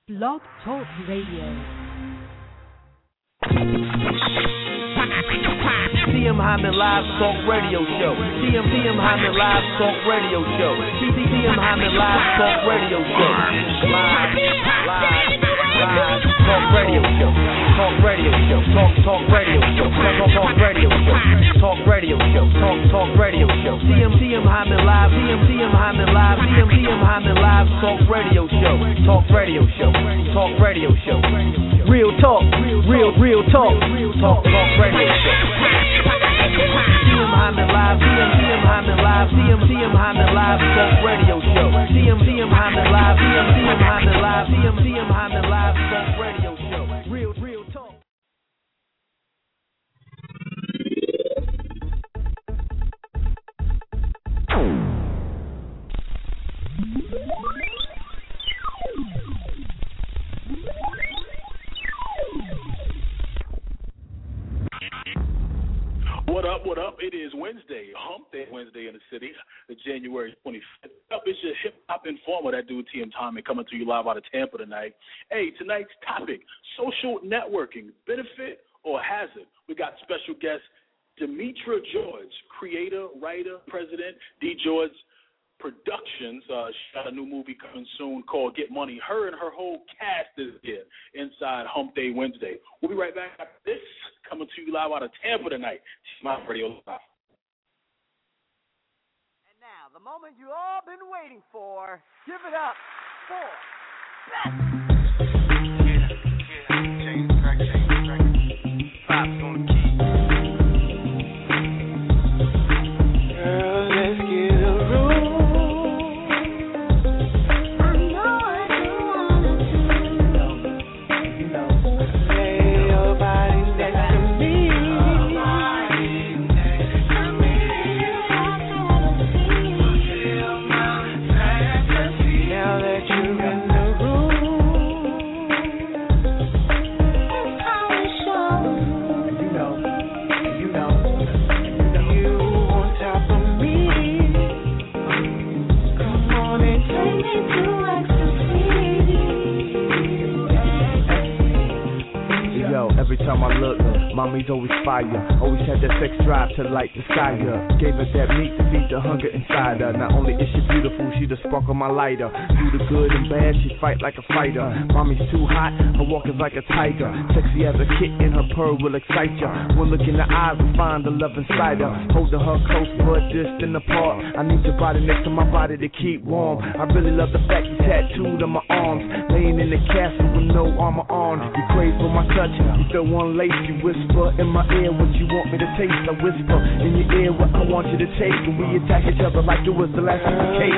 Blog Talk Radio. TM Hyman Live Talk Radio Show. TM Hyman Live Talk Radio Show. TM Hyman Live Talk Radio Show. Live Talk Radio Show. Talk Radio Show. Talk Radio Show. Talk Radio Show. Talk Radio Show. Talk Radio Show. TM Hyman Live. TM Hyman Live. TM Hyman Live Talk Radio Show. Talk Radio Show. Talk Radio Show. Real talk. Real talk. Talk Radio Show. TM Hyman Live. TM Hyman Live. TM Hyman Live Talk Radio Show. TM Hyman Live. TM Hyman Live. TM Hyman Live Talk Radio Show. Real talk. What up? It is Wednesday, Hump Day Wednesday in the city, the January 25th. It's your hip-hop informer, that dude TM Tommy, coming to you live out of Tampa tonight. Hey, tonight's topic, social networking, benefit or hazard? We got special guest Demetra George, creator, writer, president, D. George Productions. She got a new movie coming soon called Get Money. Her and her whole cast is here inside Hump Day Wednesday. We'll be right back after this, coming to you live out of Tampa tonight. My Radio Live. And now, the moment you all been waiting for. Give it up for Beth. Pops on the key. Girl, let's get a room. I know what you wanna do. You know. Lay your body next to me. Now that you're in the room, it's how we show. You know, you on top of me. Come on and take me to ecstasy. Yo, every time I look, mommy's always fire. Always had that sex drive to light the sky up. Gave her that meat to feed the hunger inside her. Not only is she beautiful, she the spark of my lighter. Through the good and bad, she fight like a fighter. Mommy's too hot, her walk is like a tiger. Sexy as a kitten, her purr will excite ya. One look in the eyes will find the love inside her. Holding her close but distant apart. I need your body next to my body to keep warm. I really love the fact you tattooed on my arms. Laying in the castle with no armor on. You crave for my touch, you feel one lace. You whisper in my ear what you want me to taste. I whisper in your ear what I want you to taste. And we attack each other like it was the last of the cake.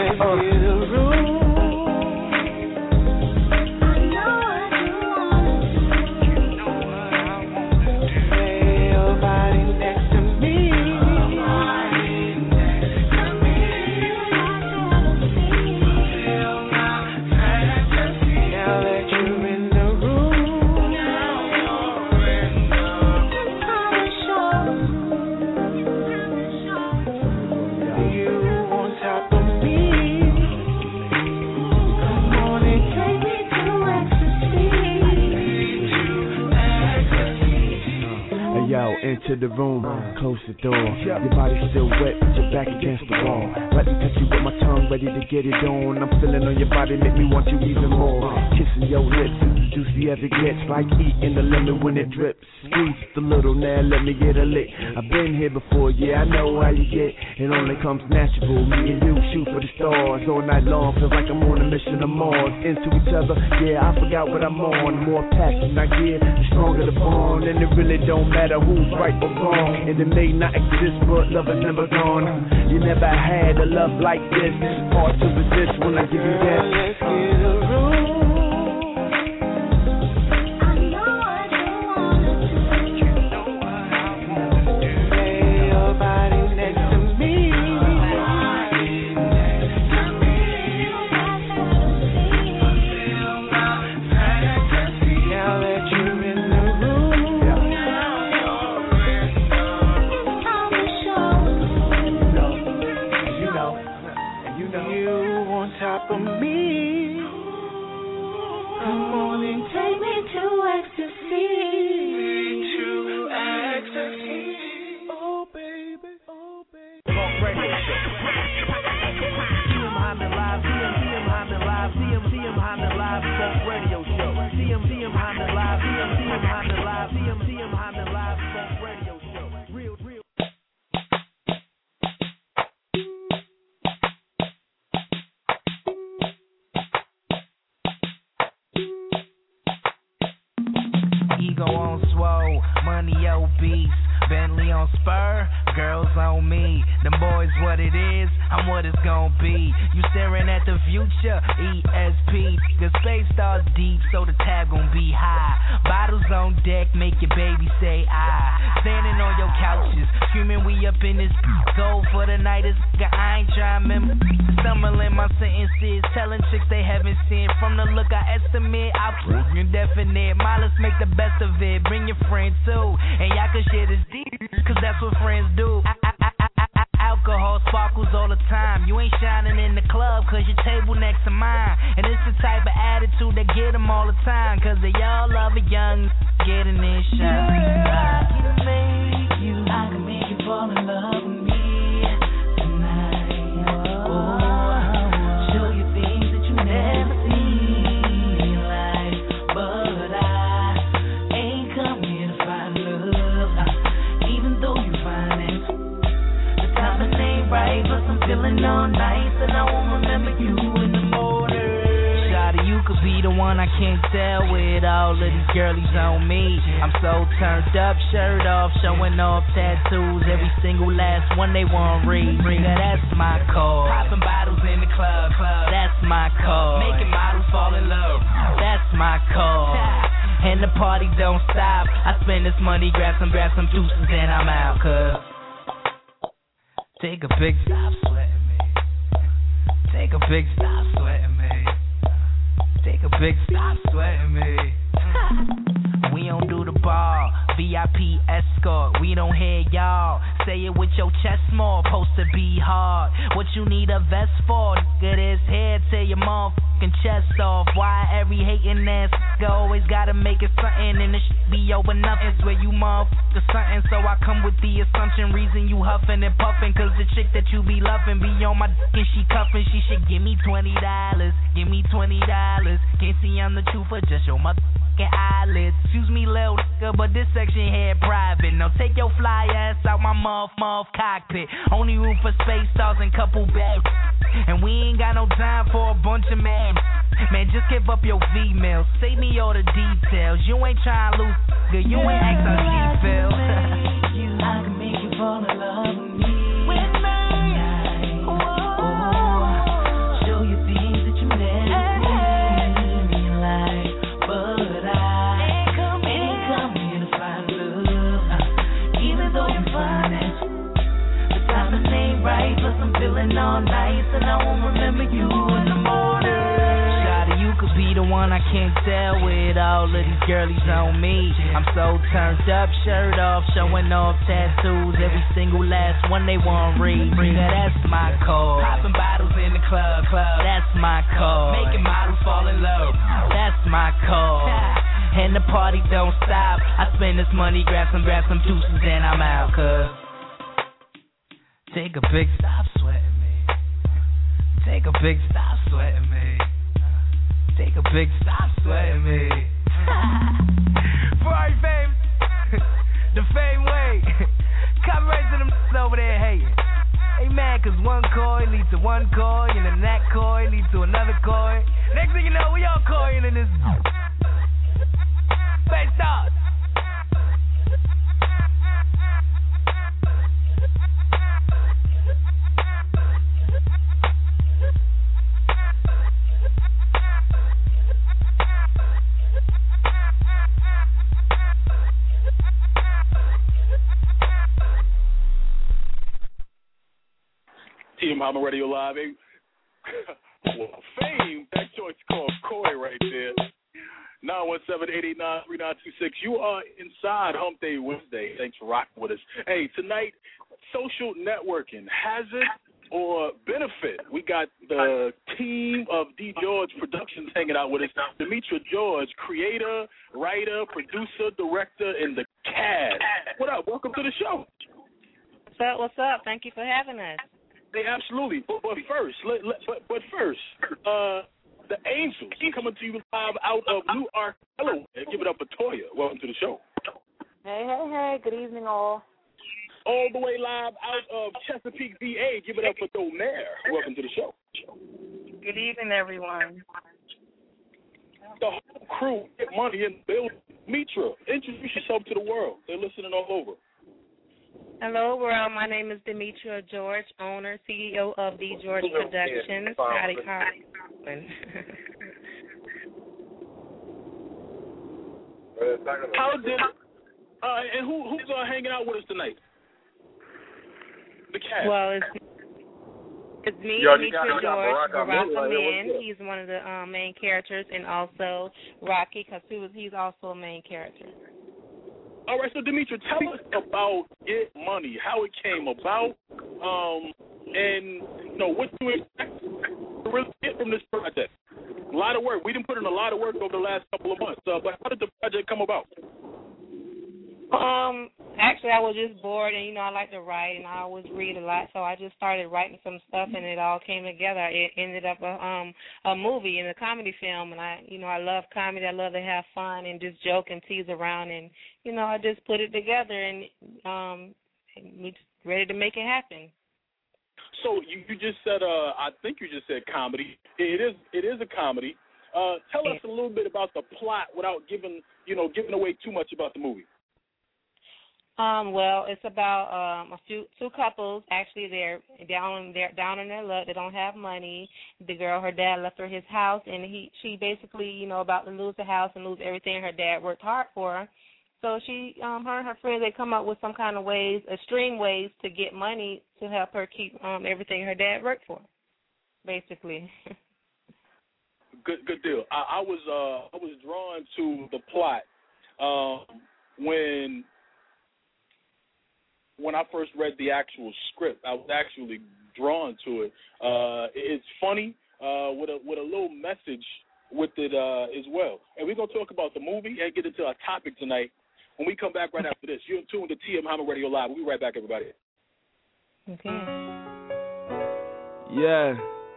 Into the room, close the door. Your body's still wet, but your back against the wall. Let me touch you with my tongue, ready to get it on. I'm feeling on your body, make me want you even more. Kissing your lips, as juicy as it gets, like eating the lemon when it drips. Squeeze just a little, now let me get a lick. I've been here before, yeah, I know how you get. It only comes natural. Me and you shoot for the stars all night long. Feels like I'm on a mission to Mars. Into each other, yeah, I forgot what I'm on. The more passion I give, the stronger the bond. And it really don't matter who's right or wrong. And it may not exist, but love is never gone. You never had a love like this. It's hard to resist when I give you that. Let's get a room. You on top of me. Come on. Take me to ecstasy. Oh baby, oh baby. Talk radio show. TM Hyman live. TM Hyman live. TM Hyman live. Talk radio show. TM Hyman live. TM Hyman live. TM Hyman live. Talk radio show. Real. Ego on swole, money obese, Bentley on spur, girls on me. Them boys what it is, I'm what it's gon' be. You staring at the future, ESP. Cause space stars deep, so the tab gon' be high. Bottles on deck, make your baby say I. Standing on your couches, screaming we up in this gold for the night is I ain't trying to remember. Stumbling my sentences, telling chicks they haven't seen. From the look I estimate, I prove indefinite. Let's make the best of it, bring your friend too. And y'all can share this deep, cause that's what friends do. Alcohol sparkles all the time. You ain't shining in the club cause your table next to mine. And it's the type of attitude that get them all the time. Cause they all love a young getting this shot. I can make you fall in love with me tonight. Oh, show you things that you never seen in life. But I ain't come here to find love, even though you find it. The timing ain't right, but I'm feeling all nice, and I won't remember you in the morning. Shawty, you could be the one I can't tell with all of these girlies on me. I'm so turned up, shirt off, showing off tattoos. Every single last one they want read. Nigga, that's my call. Popping bottles in the club, that's my call. Making models fall in love, that's my call. And the party don't stop. I spend this money, grab some juices, and I'm out. Cause take a big stop sweating me. Take a big stop sweating me. Take a big stop sweating me. We don't do the ball, VIP escort. We don't hear y'all. Say it with your chest small, supposed to be hard. What you need a vest for? Nigga, this head, tear your motherfucking chest off. Why every hating ass nigga always gotta make it something and it should be over nothing? It's where you motherfucker something. So I come with the assumption, reason you huffing and puffing. Cause the chick that you be loving be on my dick and she cuffing. She should give me $20. Give me $20. Can't see I'm the truth, but just your motherfucking eyelids. Excuse me, little nigga, but this section here private. Now take your fly ass out my muff cockpit. Only room for space stars and couple beds. And we ain't got no time for a bunch of men. Man, just give up your females. Save me all the details. You ain't trying to lose, nigga. You ain't ask how she feel. I can make you fall in love with me. Right, plus I'm feeling all nice, and I won't remember you in the morning. Shawty, you could be the one I can't tell with all of these girlies on me. I'm so turned up, shirt off, showing off tattoos. Every single last one they want read. Nigga, that's my call. Popping bottles in the club, that's my call. Making models fall in love, that's my call. And the party don't stop. I spend this money, grab some juices, and I'm out. Cause take a big stop sweating me. Take a big stop sweating me. Take a big stop sweating me. Ferrari fame, the fame way. Copyrights to them over there hating. Hey man, cause one coin leads to one coin, and then that coin leads to another coin. Next thing you know, we all coin in this. Face stars. TM Hyman Radio Live. Well, fame, that joint's called Koi right there. 917-889-3926. You are inside Hump Day Wednesday. Thanks for rocking with us. Hey, tonight, social networking, hazard or benefit? We got the team of D. George Productions hanging out with us. Demetra George, creator, writer, producer, director, and the cast. What up? Welcome to the show. What's up? Thank you for having us. Hey, absolutely. But first, the Angels coming to you live out of Newark, Delaware. Give it up for Toya. Welcome to the show. Hey. Good evening, all. All the way live out of Chesapeake, VA. Give it up for Donaire. Welcome to the show. Good evening, everyone. The whole crew, Get Money in the building. Demetra, introduce yourself to the world. They're listening all over. Hello, world. My name is Demetra George, owner, CEO of D. George Productions. Howdy. How did and who's hanging out with us tonight? The cast. Well, it's me, Demetra George, Baraka Man. He's one of the main characters, and also Rocky, because he's also a main character. All right, so Demetra, tell us about Get Money, how it came about, and what you expect to really get from this project. A lot of work. We didn't put in a lot of work over the last couple of months. But how did the project come about? Actually, I was just bored, and I like to write, and I always read a lot, so I just started writing some stuff, and it all came together. It ended up a movie and a comedy film, and I love comedy. I love to have fun and just joke and tease around, and I just put it together, and we're ready to make it happen. So you just said, I think you just said comedy. It is a comedy. Tell us a little bit about the plot without giving away too much about the movie. Well, it's about two couples. Actually, they're down in their luck. They don't have money. The girl, her dad left her his house, and she basically, about to lose the house and lose everything her dad worked hard for her. So she, her and her friends, they come up with some kind of extreme ways to get money to help her keep everything her dad worked for, basically. Good deal. I was drawn to the plot when I first read the actual script. I was actually drawn to it. It's funny with a little message with it as well. And we're gonna talk about the movie and get into our topic tonight. When we come back right after this, you're in tune to TM Hyman Radio Live. We'll be right back, everybody. Okay. Yeah.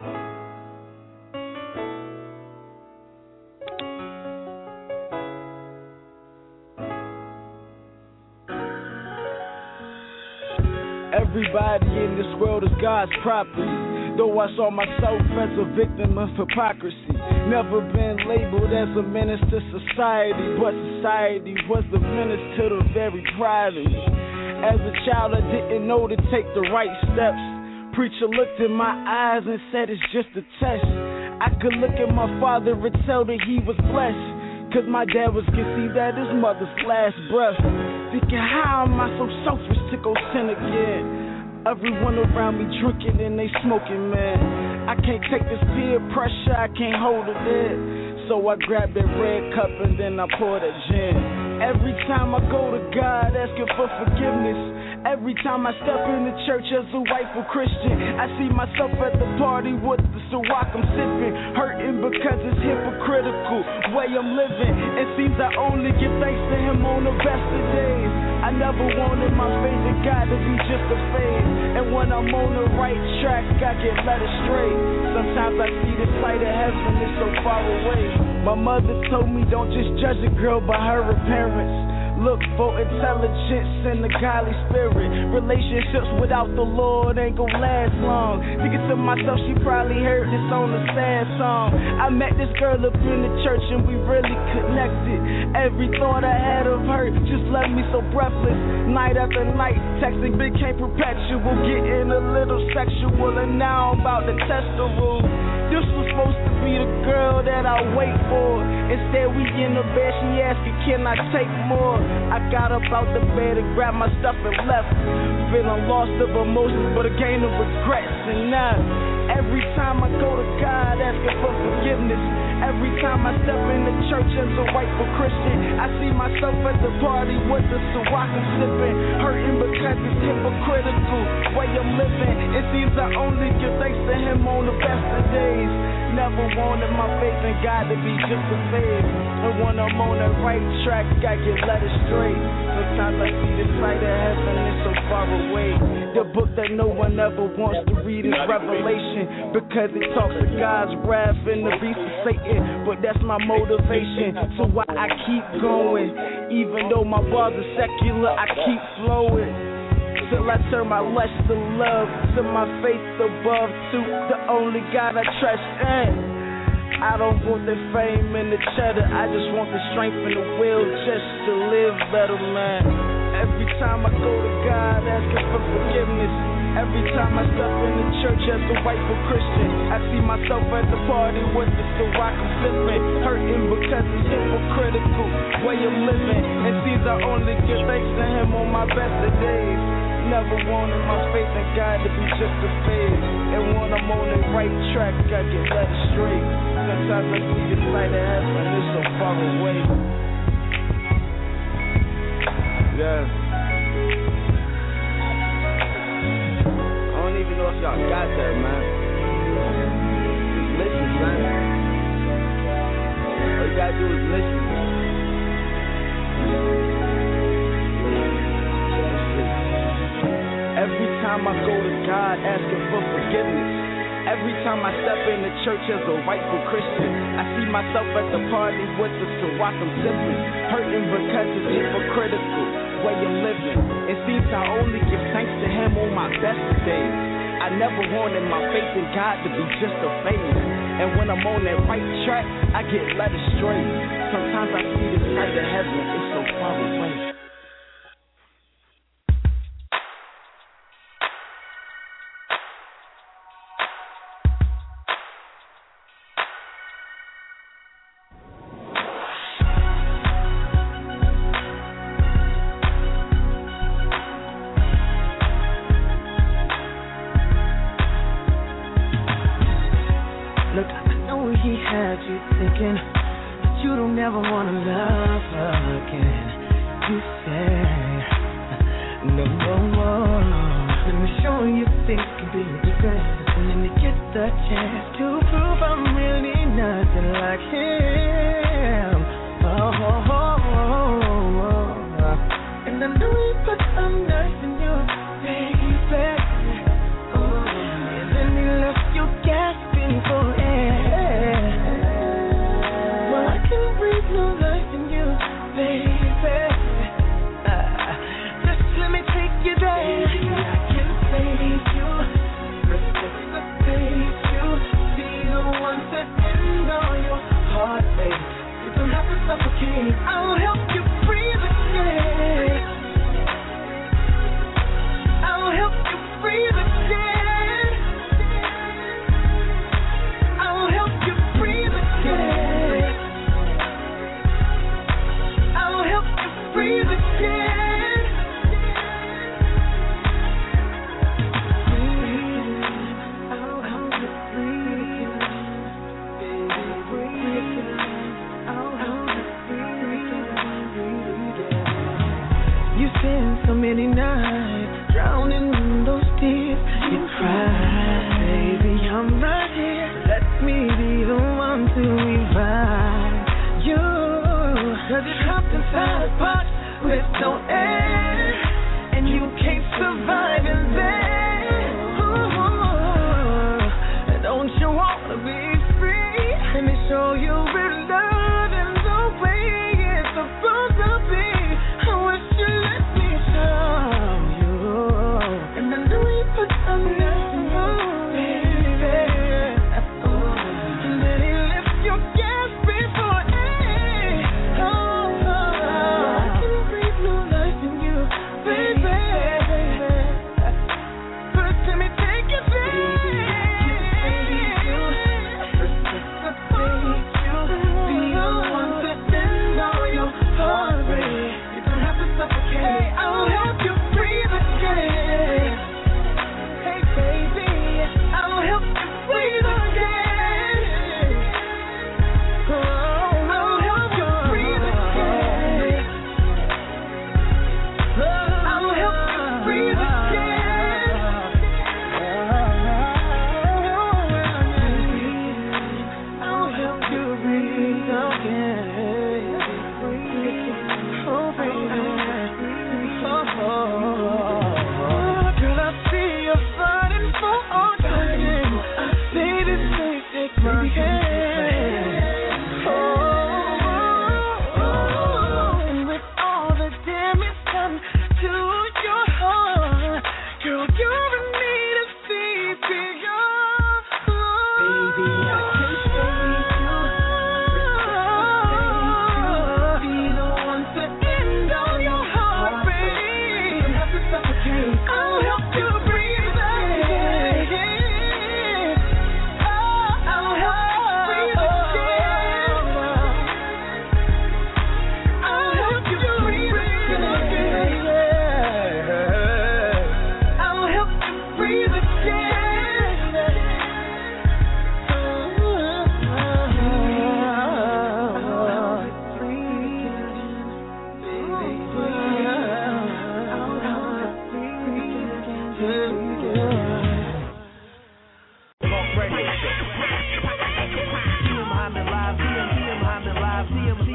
Everybody in this world is God's property. Though I saw myself as a victim of hypocrisy. Never been labeled as a menace to society, but society was the menace to the very pride of me. As a child, I didn't know to take the right steps. Preacher looked in my eyes and said it's just a test. I could look at my father and tell that he was blessed, cause my dad was conceived at his mother's last breath. Thinking, how am I so selfish to go sin again? Everyone around me drinking and they smoking, man. I can't take this peer pressure, I can't hold it in. So I grab that red cup and then I pour that gin. Every time I go to God asking for forgiveness, every time I step in the church as a rightful Christian, I see myself at the party with the Ciroc I'm sipping, hurting because it's hypocritical way I'm living. It seems I only give thanks to him on the best of days. I never wanted my favorite guy to be just a phase, and when I'm on the right track, I get led astray. Sometimes I see the sight of heaven is so far away. My mother told me don't just judge a girl by her appearance. Look for intelligence and the godly spirit. Relationships without the Lord ain't gon' last long. Thinking to myself, she probably heard this on a sad song. I met this girl up in the church and we really connected. Every thought I had of her just left me so breathless. Night after night, texting became perpetual, getting a little sexual, and now I'm about to test the rules. This was supposed to be the girl that I wait for. Instead we in the bed, she asking, can I take more? I got up out the bed and grabbed my stuff and left, feeling lost of emotions but a gain of regrets. And now Every time I go to God asking for forgiveness, every time I step in the church as a rightful Christian, I see myself at the party with the Ciroc I'm sipping, hurting because it's hypocritical way I'm living. It seems I only give thanks to Him on the best of days. Never wanted my faith in God to be just a phase, and when I'm on the right track, I get led astray. Sometimes I see the sight of heaven, it's so far away. The book that no one ever wants to read is Revelation, because it talks of God's wrath and the beast of Satan. But that's my motivation, so why I keep going. Even though my bars are secular, I keep flowing till I turn my lust to love, till my faith above to the only God I trust in. I don't want the fame and the cheddar, I just want the strength and the will just to live better, man. Every time I go to God asking for forgiveness, every time I step in the church as a rightful Christian, I see myself at the party with the Ciroc I'm sipping, hurting because it's hypocritical way of living. It seems I only give thanks to Him on my best of days. Never wanted my faith in God to be just a phase, and when I'm on the right track, I get led astray. Sometimes I see the light of heaven, it's so far away. Yeah. I don't even know if y'all got that, man. Just listen, son. All you gotta do is listen. Every time I go to God asking for forgiveness, every time I step in the church as a rightful Christian, I see myself at the party with the Ciroc I'm sipping, hurting because it's hypocritical way of living. It seems I only give thanks to Him on my best days. I never wanted my faith in God to be just a phase, and when I'm on that right track, I get led astray. Sometimes I see the sight of heaven, it's so far away.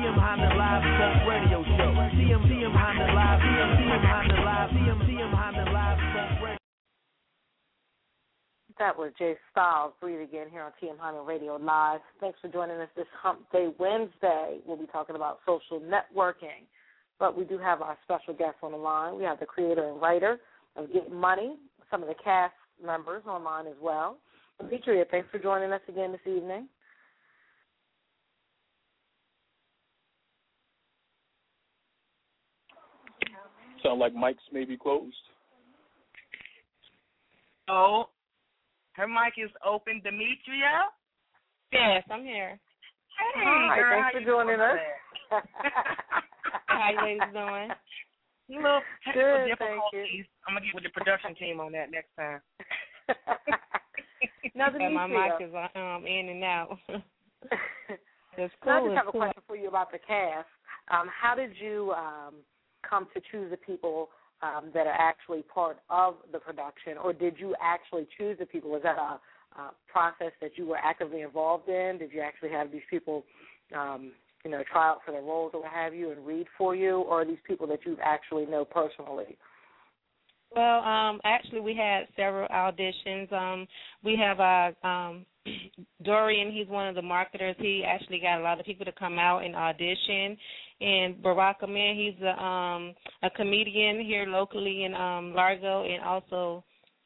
TM Hyman Live Talk Radio Show. TM Hyman Live, TM Hyman Live, TM Hyman Live Talk Radio. That was Jay Styles, Breathe Again, here on TM Hyman Radio Live. Thanks for joining us this Hump Day Wednesday. We'll be talking about social networking. But we do have our special guest on the line. We have the creator and writer of Get Money, some of the cast members online as well. Demetria, thanks for joining us again this evening. Sound like mics may be closed. Oh, her mic is open. Demetria? Yes, I'm here. Hey, hi, girl, thanks for joining us. How you ladies doing? Little Good, difficulties. thank you. I'm going to get with the production team on that next time. Now, Yeah, my Demetria, mic is in and out. It's I cool. just have a cool. question for you about the cast. How did you come to choose the people that are actually part of the production, or did you actually choose the people? Was that a process that you were actively involved in? Did you actually have these people, try out for their roles or what have you and read for you, or are these people that you actually know personally? Well, actually, we had several auditions. We have Dorian. He's one of the marketers. He actually got a lot of people to come out and audition. And Barack Amin, he's a comedian here locally in Largo, and also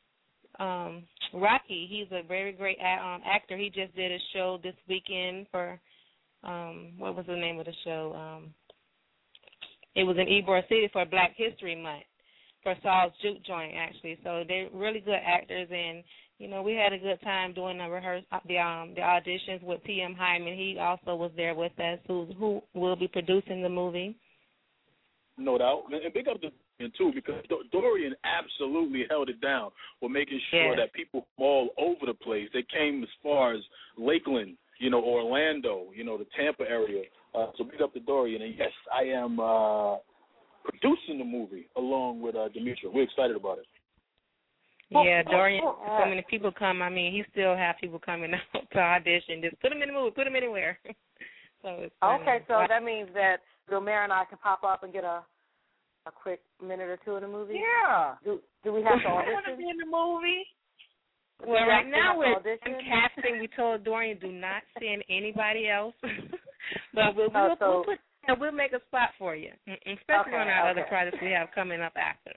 Rocky. He's a very great actor. He just did a show this weekend for what was the name of the show? It was in Ybor City for Black History Month, for Saul's Juke Joint, actually. So they're really good actors, and we had a good time doing the auditions with T.M. Hyman. He also was there with us, who will be producing the movie. No doubt. And big up to Dorian, too, because Dorian absolutely held it down with making sure that people from all over the place, they came as far as Lakeland, Orlando, the Tampa area. So big up to Dorian. And, yes, I am producing the movie along with Demetria. We're excited about it. Yeah, Dorian, so many people come. I mean, he still have people coming out to audition. Just put them in the movie, put them anywhere. So it's okay, so that means that Gomer and I can pop up and get a quick minute or two in the movie? Yeah. Do we have to I want to audition? be in the movie. Well, right now we're casting. We told Dorian, do not send anybody else. But we'll make a spot for you, especially on our other projects we have coming up after.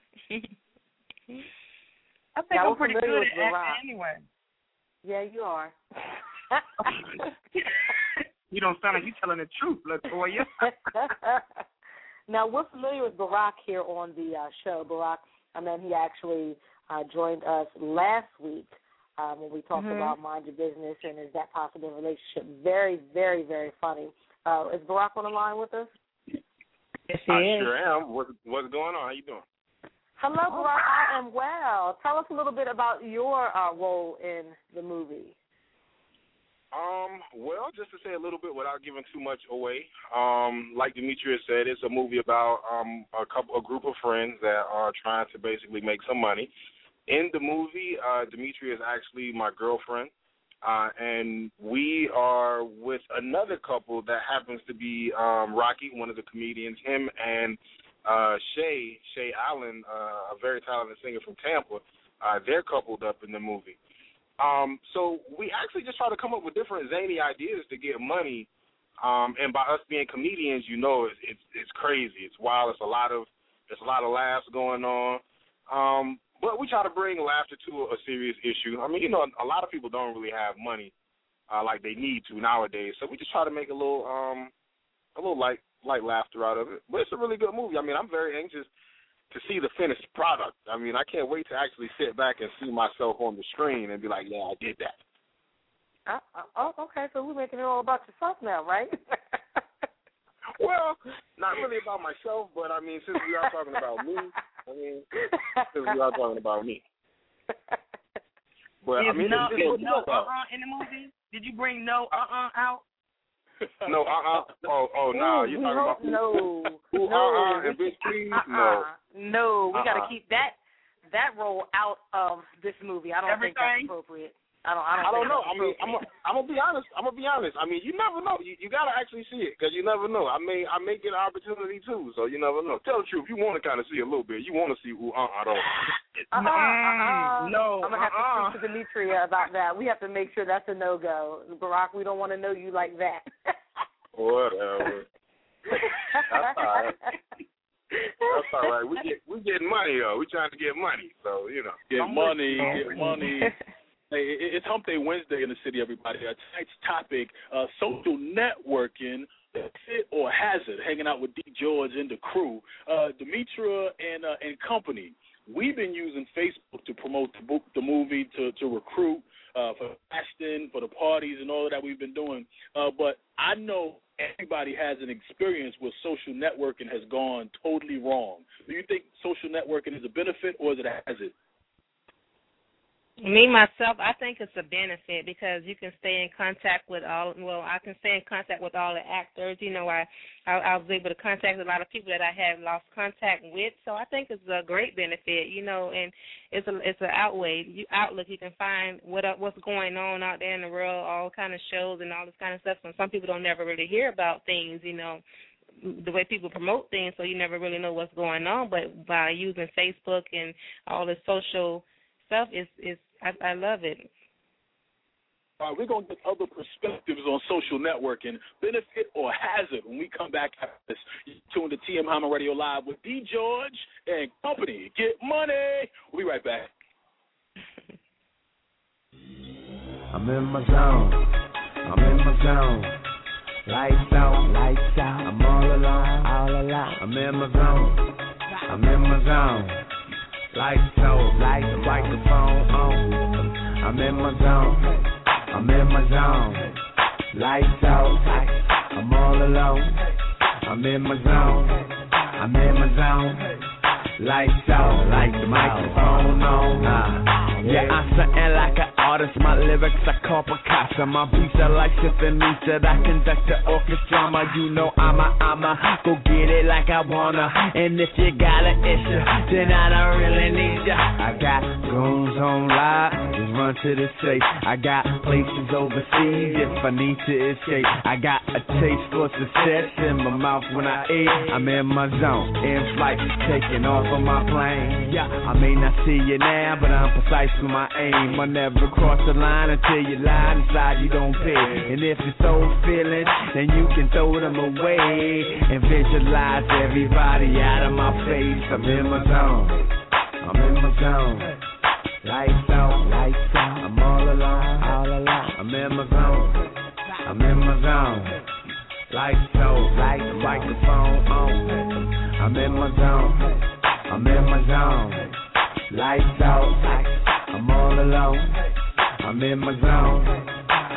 I think I'm pretty good at acting anyway. Yeah, you are. You don't sound like you're telling the truth, Latoya. Now, we're familiar with Barack here on the show. Barack, he actually joined us last week when we talked about Mind Your Business and Is That Possible relationship. Very, very, very funny. Is Barack on the line with us? Yes, I sure am. What's going on? How you doing? Hello, Barack. I am well. Tell us a little bit about your role in the movie. Well, just to say a little bit without giving too much away, like Demetria said, it's a movie about a group of friends that are trying to basically make some money. In the movie, Demetria is actually my girlfriend, and we are with another couple that happens to be Rocky, one of the comedians, him and Shay Allen, a very talented singer from Tampa. They're coupled up in the movie. So we actually just try to come up with different zany ideas to get money. And by us being comedians, it's crazy. It's wild. There's a lot of laughs going on. But we try to bring laughter to a serious issue. I mean, a lot of people don't really have money like they need to nowadays. So we just try to make a little light laughter out of it. But it's a really good movie. I mean, I'm very anxious to see the finished product. I mean, I can't wait to actually sit back and see myself on the screen and be like, yeah, I did that. Okay, so we're making it all about yourself now, right? Well, not really about myself, but, I mean, since we are talking about me, But, I mean, no in the movie? Did you bring no out? No, Oh, no. You're talking about no. And bitch, please, no. No, we got to keep that role out of this movie. I don't think that's appropriate. I don't know. I mean, I'm gonna be honest. I mean, you never know. You gotta actually see it because you never know. I may get an opportunity too, so you never know. Tell the truth. You want to kind of see a little bit. You want to see who? I don't. No. I'm gonna have to speak to Demetria about that. We have to make sure that's a no-go. Barack, we don't want to know you like that. Whatever. That's all right. That's all right. We getting money though. We trying to get money, so you know. Get money. Hey, it's Hump Day Wednesday in the city, everybody. Tonight's topic, social networking, fit or hazard, hanging out with D. George and the crew. Demetria and company, we've been using Facebook to promote the movie, to recruit, for casting, for the parties and all of that we've been doing. But I know everybody has an experience where social networking has gone totally wrong. Do you think social networking is a benefit or is it a hazard? Me, myself, I think it's a benefit because you can stay in contact with I can stay in contact with all the actors. You know, I was able to contact a lot of people that I had lost contact with, so I think it's a great benefit, you know, and it's an outlook. You can find what's going on out there in the world, all kind of shows and all this kind of stuff. So some people don't never really hear about things, you know, the way people promote things, so you never really know what's going on. But by using Facebook and all the social stuff, I love it. All right, we're going to get other perspectives on social networking, benefit or hazard, when we come back after this. You're tuned to TM Hyman Radio Live with D. George and company. Get money. We'll be right back. I'm in my zone. Lights out. I'm all alone. I'm in my zone. Lights out, the microphone on. I'm in my zone. Lights out, I'm all alone. I'm in my zone. Lights out, the microphone on. Yeah, I'm something like an artist. My lyrics I call Picasso. My beats are like symphonies that I conduct the orchestra. You know I'ma go get it like I wanna. And if you got an issue, then I don't really need ya. I got goons on live, just run to the safe. I got places overseas if I need to escape. I got a taste for success in my mouth when I eat. I'm in my zone, in flight, taking off on my plane. Yeah, I may not see you now, but I'm precise with my aim. I never cross the line until you lie inside, you don't pay. And if it's old feelings, then you can throw them away and visualize everybody out of my face. I'm in my zone. Lights out. I'm all alone. I'm in my zone. Lights out, the microphone on. I'm in my zone. Lights out. I'm all alone. I'm in my zone.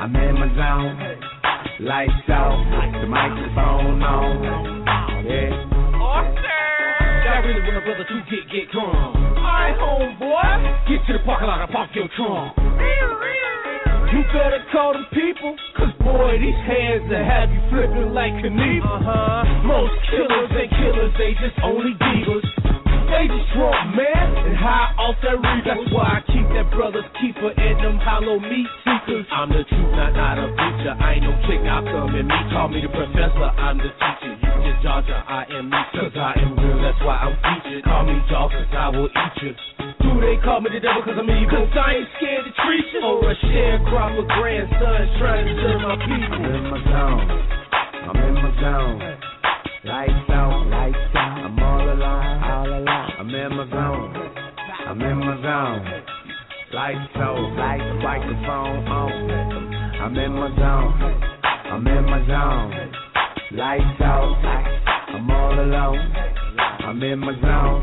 Lights out, the microphone on. Yeah. Awesome. I really want a brother to get drunk. Alright, homeboy, get to the parking lot and park your trunk. You better call them people, cause boy, these hands that have you flipping like Knievel. Most killers ain't killers, they just only divas. They just drunk, man, and high off that reef. That's why I keep that brother's keeper and them hollow meat seekers. I'm the truth, not a preacher. I ain't no chick, I'll come and me. Call me the professor, I'm the teacher. You just Georgia, I am me, cause I am real. That's why I'm featured. Call me dog, cause I will eat you. Do they call me the devil cause I'm evil? Cause I ain't scared to treat you. Or a sharecropper grandson trying to serve my people. I'm in my zone. Lights out. I'm all alone. I'm in my zone. Lights out, the microphone on. I'm in my zone. Lights out. I'm all alone. I'm in my zone.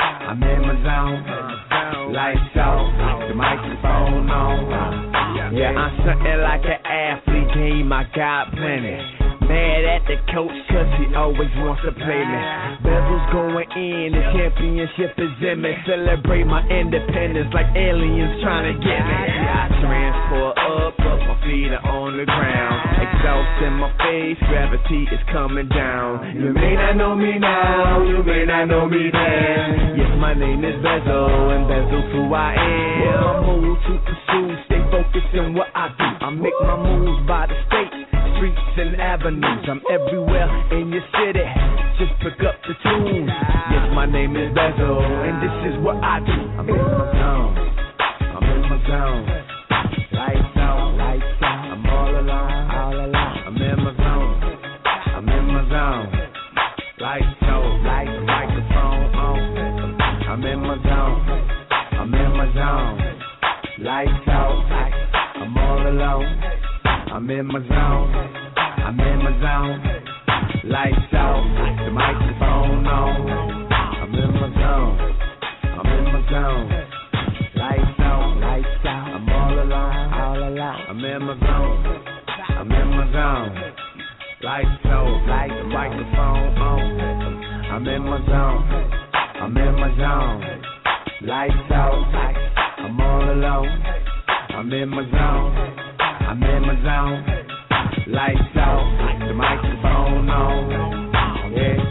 Lights out, the microphone on. Yeah, I'm something like an athlete game. I got plenty. Mad at the coach cause he always wants to play me. Bezels going in, the championship is in me. Celebrate my independence like aliens trying to get me. I transport up, my feet are on the ground. Exhaust in my face, gravity is coming down. You may not know me now, you may not know me then. Yes, my name is Bezel, and Bezel's who I am. I move to pursue, stay focused listen what I do. I make my moves by the state, streets and avenues. I'm everywhere in your city. Just pick up the tune. Yes, my name is Bezel, and this is what I do. I'm in my zone. I'm in my zone. Lights out, lights out. I'm all alone, all alone. I'm in my zone. I'm in my zone. Lights out, lights, microphone on. I'm in my zone. I'm in my zone. Lights out, I'm all alone. I'm in my zone. I'm in my zone. Lights out, the microphone on. I'm in my zone. I'm in my zone. Lights out, lights out. I'm all alone, all alone. I'm in my zone. I'm in my zone. Lights out, like the microphone on. I'm in my zone. I'm in my zone. Lights out, I'm all alone. I'm in my zone. I'm in my zone. Lights out, the microphone on. Yeah.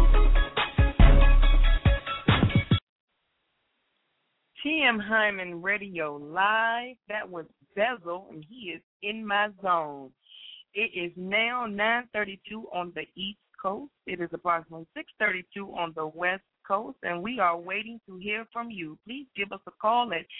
TM Hyman Radio Live. That was Bezel, and he is in my zone. It is now 9:32 on the East Coast. It is approximately 6:32 on the West Coast, and we are waiting to hear from you. Please give us a call at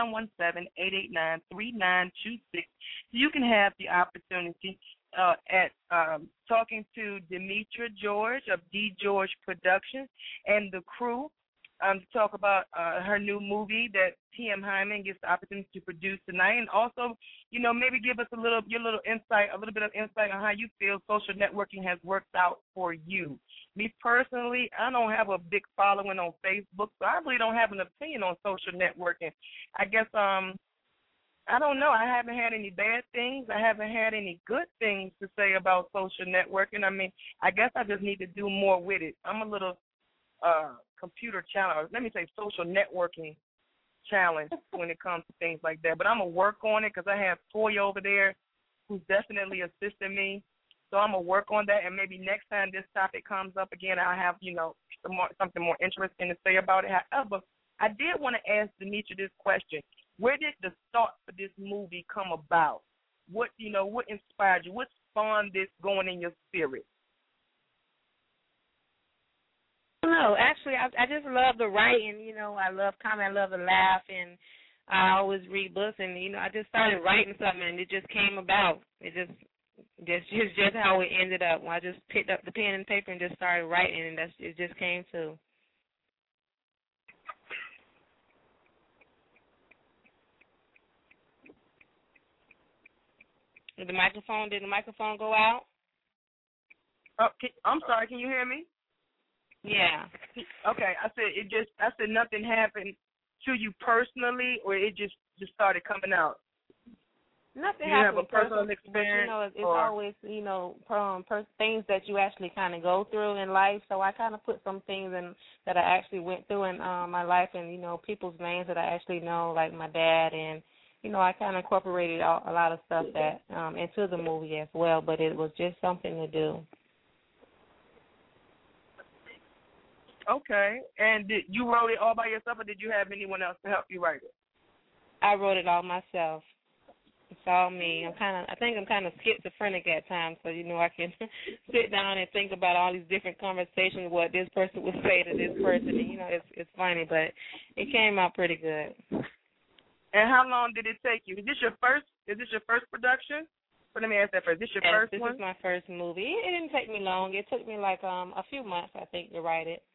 917-889-3926. You can have the opportunity at talking to Demetra George of D. George Productions and the crew to talk about her new movie that TM Hyman gets the opportunity to produce tonight, and also, maybe give us your little insight, a little bit of insight on how you feel social networking has worked out for you. Me personally, I don't have a big following on Facebook, so I really don't have an opinion on social networking. I guess I don't know. I haven't had any bad things. I haven't had any good things to say about social networking. I mean, I guess I just need to do more with it. I'm a little computer challenge. Let me say social networking challenge when it comes to things like that. But I'm going to work on it because I have Toya over there who's definitely assisting me. So I'm going to work on that, and maybe next time this topic comes up again, I'll have, something more interesting to say about it. However, I did want to ask Demetra this question. Where did the start for this movie come about? What inspired you? What spawned this going in your spirit? No, actually, I just love the writing. I love comedy. I love to laugh, and I always read books. And I just started writing something, and it just came about. It's just how it ended up. When I just picked up the pen and paper and just started writing, and it just came to. Did the microphone go out? Oh, I'm sorry. Can you hear me? Yeah. Okay. I said nothing happened to you personally, or it just started coming out. Nothing you happened. Have a personal experience. But, it's always things that you actually kind of go through in life. So I kind of put some things in that I actually went through in my life, and people's names that I actually know, like my dad, and I kind of incorporated a lot of stuff that into the movie as well. But it was just something to do. Okay. And you wrote it all by yourself, or did you have anyone else to help you write it? I wrote it all myself. It's all me. I think I'm kind of schizophrenic at times, so I can sit down and think about all these different conversations, what this person would say to this person, and it's funny, but it came out pretty good. And how long did it take you? Is this your first production? But let me ask that first. Is this your first one? This is my first movie. It didn't take me long. It took me like a few months, I think, to write it.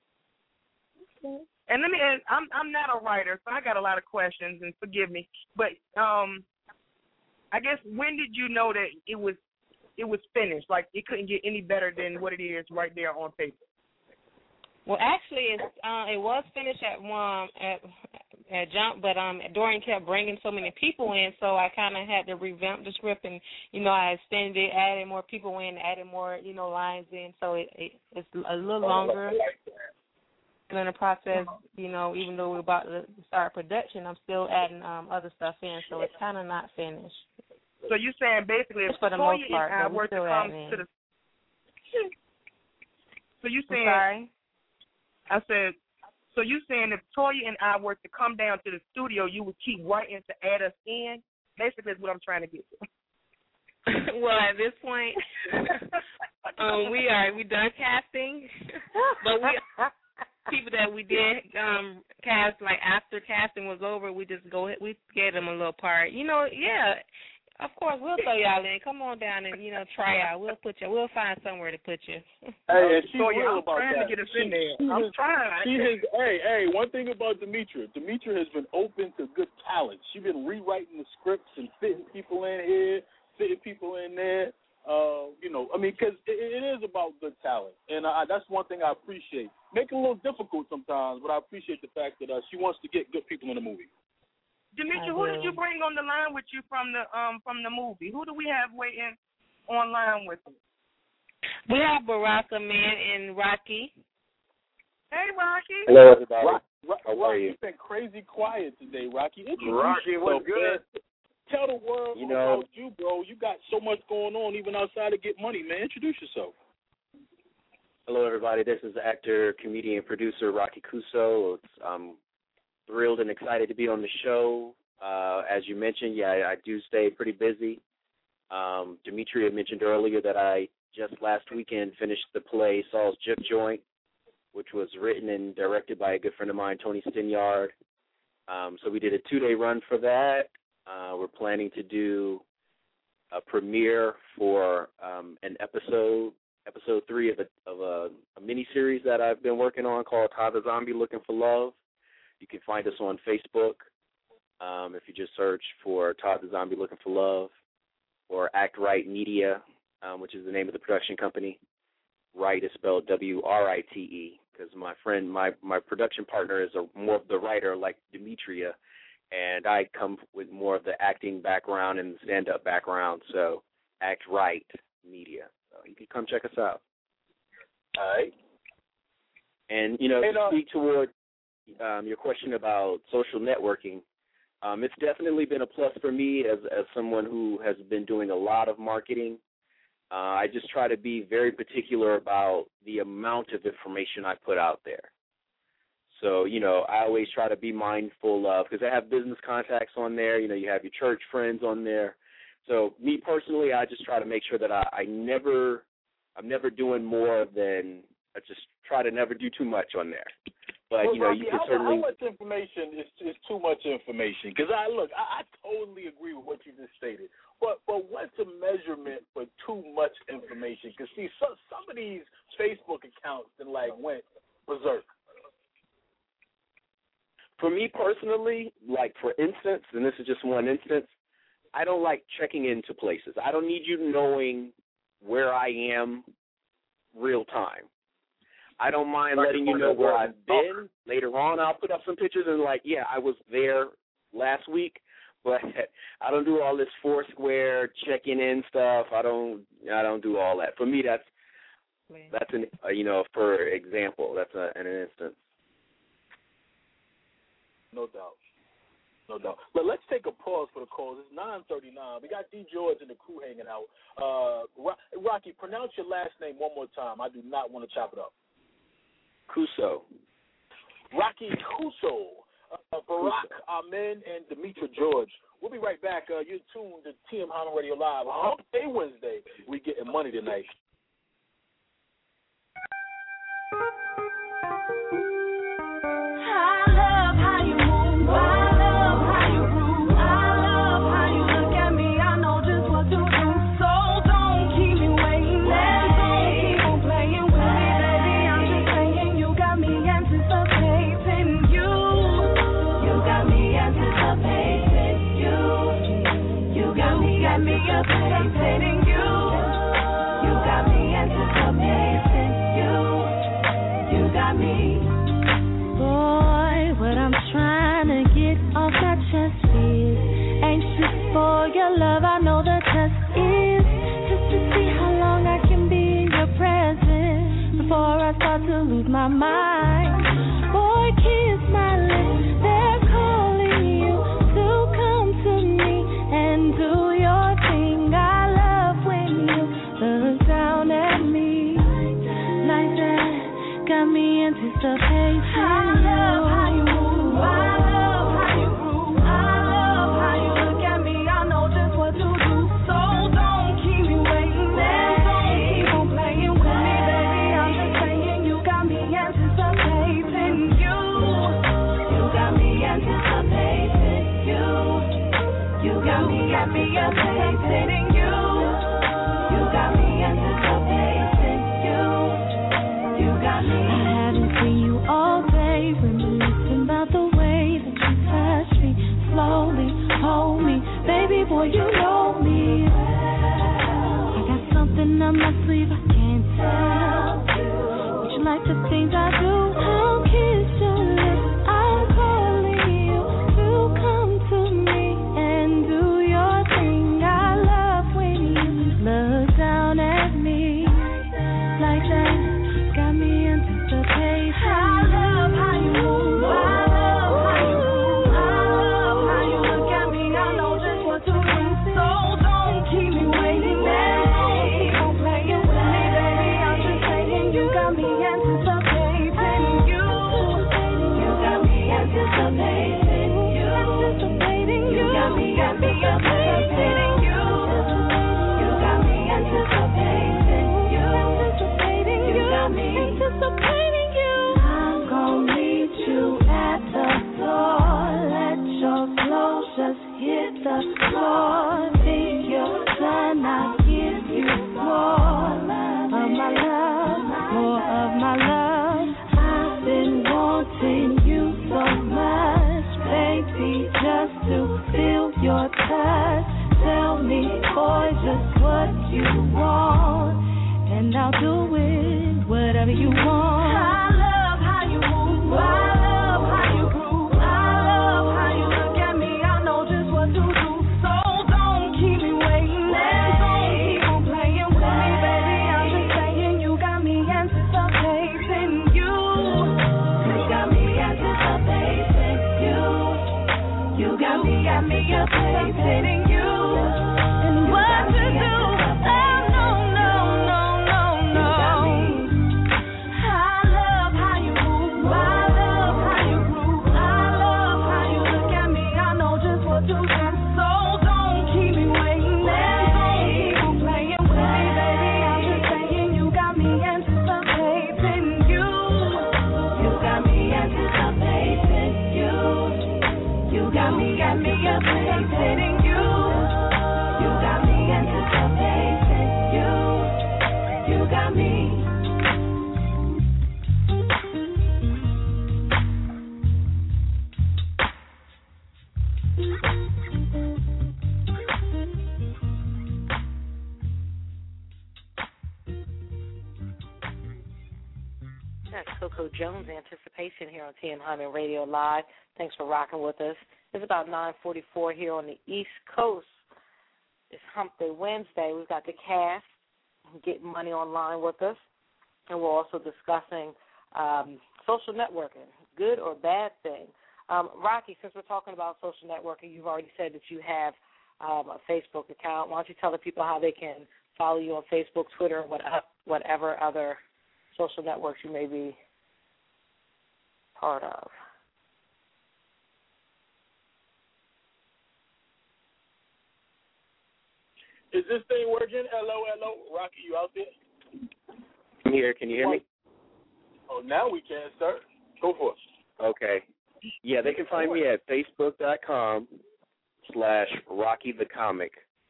And let me ask, I'm not a writer, so I got a lot of questions, and forgive me. But I guess when did you know that it was finished? Like it couldn't get any better than what it is right there on paper. Well, actually, it was finished at Jump, but Dorian kept bringing so many people in, so I kind of had to revamp the script, and I extended it, added more people in, added more lines in, so it's a little longer. And in the process, even though we're about to start production, I'm still adding other stuff in, so it's kind of not finished. So you're saying basically if for the most part, and I were to come to the... So you saying... I'm sorry? I said, so you saying if Toya and I were to come down to the studio, you would keep writing to add us in Basically, is what I'm trying to get to. Well, at this point, we done casting, but we people that we did cast, like after casting was over, we gave them a little part. Yeah. Of course, we'll throw y'all in. Come on down and try out. We'll find somewhere to put you. Hey, and she's real I'm about trying that. to get us in there. I'm trying. Hey, one thing about Demetra has been open to good talent. She's been rewriting the scripts and fitting people in here, fitting people in there. Because it is about good talent, and that's one thing I appreciate. Make it a little difficult sometimes, but I appreciate the fact that she wants to get good people in the movie. Demetra, who did you bring on the line with you from the movie? Who do we have waiting online with you? We have Baraka Man and Rocky. Hey, Rocky. Hello, everybody. How are Rocky, you? you've been crazy quiet today, Rocky. Rocky, what's good? Tell the world about you, bro. You got so much going on, even outside of Get Money, man. Introduce yourself. Hello, everybody. This is actor, comedian, producer Rocky Kuso. I'm thrilled and excited to be on the show. As you mentioned, I do stay pretty busy. Demetria mentioned earlier that I just last weekend finished the play Saul's Juke Joint, which was written and directed by a good friend of mine, Tony Stinyard. So we did a 2-day run for that. We're planning to do a premiere for an episode 3 of a mini-series that I've been working on called Todd the Zombie Looking for Love. You can find us on Facebook if you just search for Todd the Zombie Looking for Love, or Act Right Media, which is the name of the production company. Right is spelled W-R-I-T-E, because my friend, my production partner is more of the writer like Demetria, and I come with more of the acting background and stand-up background, so Act Right Media. So you can come check us out. All right. And, to speak toward your question about social networking, it's definitely been a plus for me as someone who has been doing a lot of marketing. I just try to be very particular about the amount of information I put out there. So, I always try to be mindful of, because I have business contacts on there, you have your church friends on there. So me personally, I just try to make sure that I'm never doing more than, I just try to never do too much on there. But, Rocky, you can certainly... How much information is too much information? Because I totally agree with what you just stated. But what's a measurement for too much information? Because, see, some of these Facebook accounts then, went berserk. For me personally, for instance, and this is just one instance, I don't like checking into places. I don't need you knowing where I am real time. I don't mind letting you know where I've been. Later on, I'll put up some pictures and I was there last week, but I don't do all this Foursquare checking in stuff. I don't do all that. For me, that's an for example, that's an instance. No doubt. But let's take a pause for the calls. It's 9:39. We got D. George and the crew hanging out. Rocky, pronounce your last name one more time. I do not want to chop it up. Kuso. Rocky Kuso. Barack Amen and Demetra George. We'll be right back. You're tuned to TM Hyman Radio Live. Hump Day Wednesday. We getting money tonight. My mind, boy, kiss my lips. They're calling you to come to me and do your thing. I love when you look down at me like that. Got me anticipating. I love how you move. I love how you groove. I love how you look at me. I like the things I do. I'll kiss your lips, I'm calling you to come to me and do your thing. I love when you look down at me like that. Got me anticipating. I love how you move. I love how you move. I love how you look at me. I know just what to do. So don't keep me waiting. Don't keep on playing with me, baby. I'm just saying you got me anticipating. You got me anticipating. You got me anticipating. You got me anticipating. You got me anticipating you. I'm gonna meet you at the door. Let your clothes just hit the floor. Think you're done, I'll give you more of my love, more of my love. I've been wanting you so much, baby, just to feel your touch. Tell me, boy, just what you want, and I'll do it, whatever you want. I love how you move. I love how you groove. I love how you look at me. I know just what to do. So don't keep me waiting. Don't keep on playing with me, baby. I'm just saying you got me anticipating. You got me anticipating. You got me anticipating you. And what to do? That's Coco Jones, Anticipation, here on TM Hyman Radio Live. Thanks for rocking with us. It's about 9:44 here on the East Coast. It's Hump Day Wednesday. We've got the cast getting money online with us, and we're also discussing social networking, good or bad thing. Rocky, since we're talking about social networking, you've already said that you have a Facebook account. Why don't you tell the people how they can follow you on Facebook, Twitter, whatever other social networks you may be part of? Is this thing working? Hello, Rocky, you out there? I'm here. Can you hear me? Oh, now we can, sir. Go for it. Okay. Yeah, they can find me at facebook.com/RockyTheComic.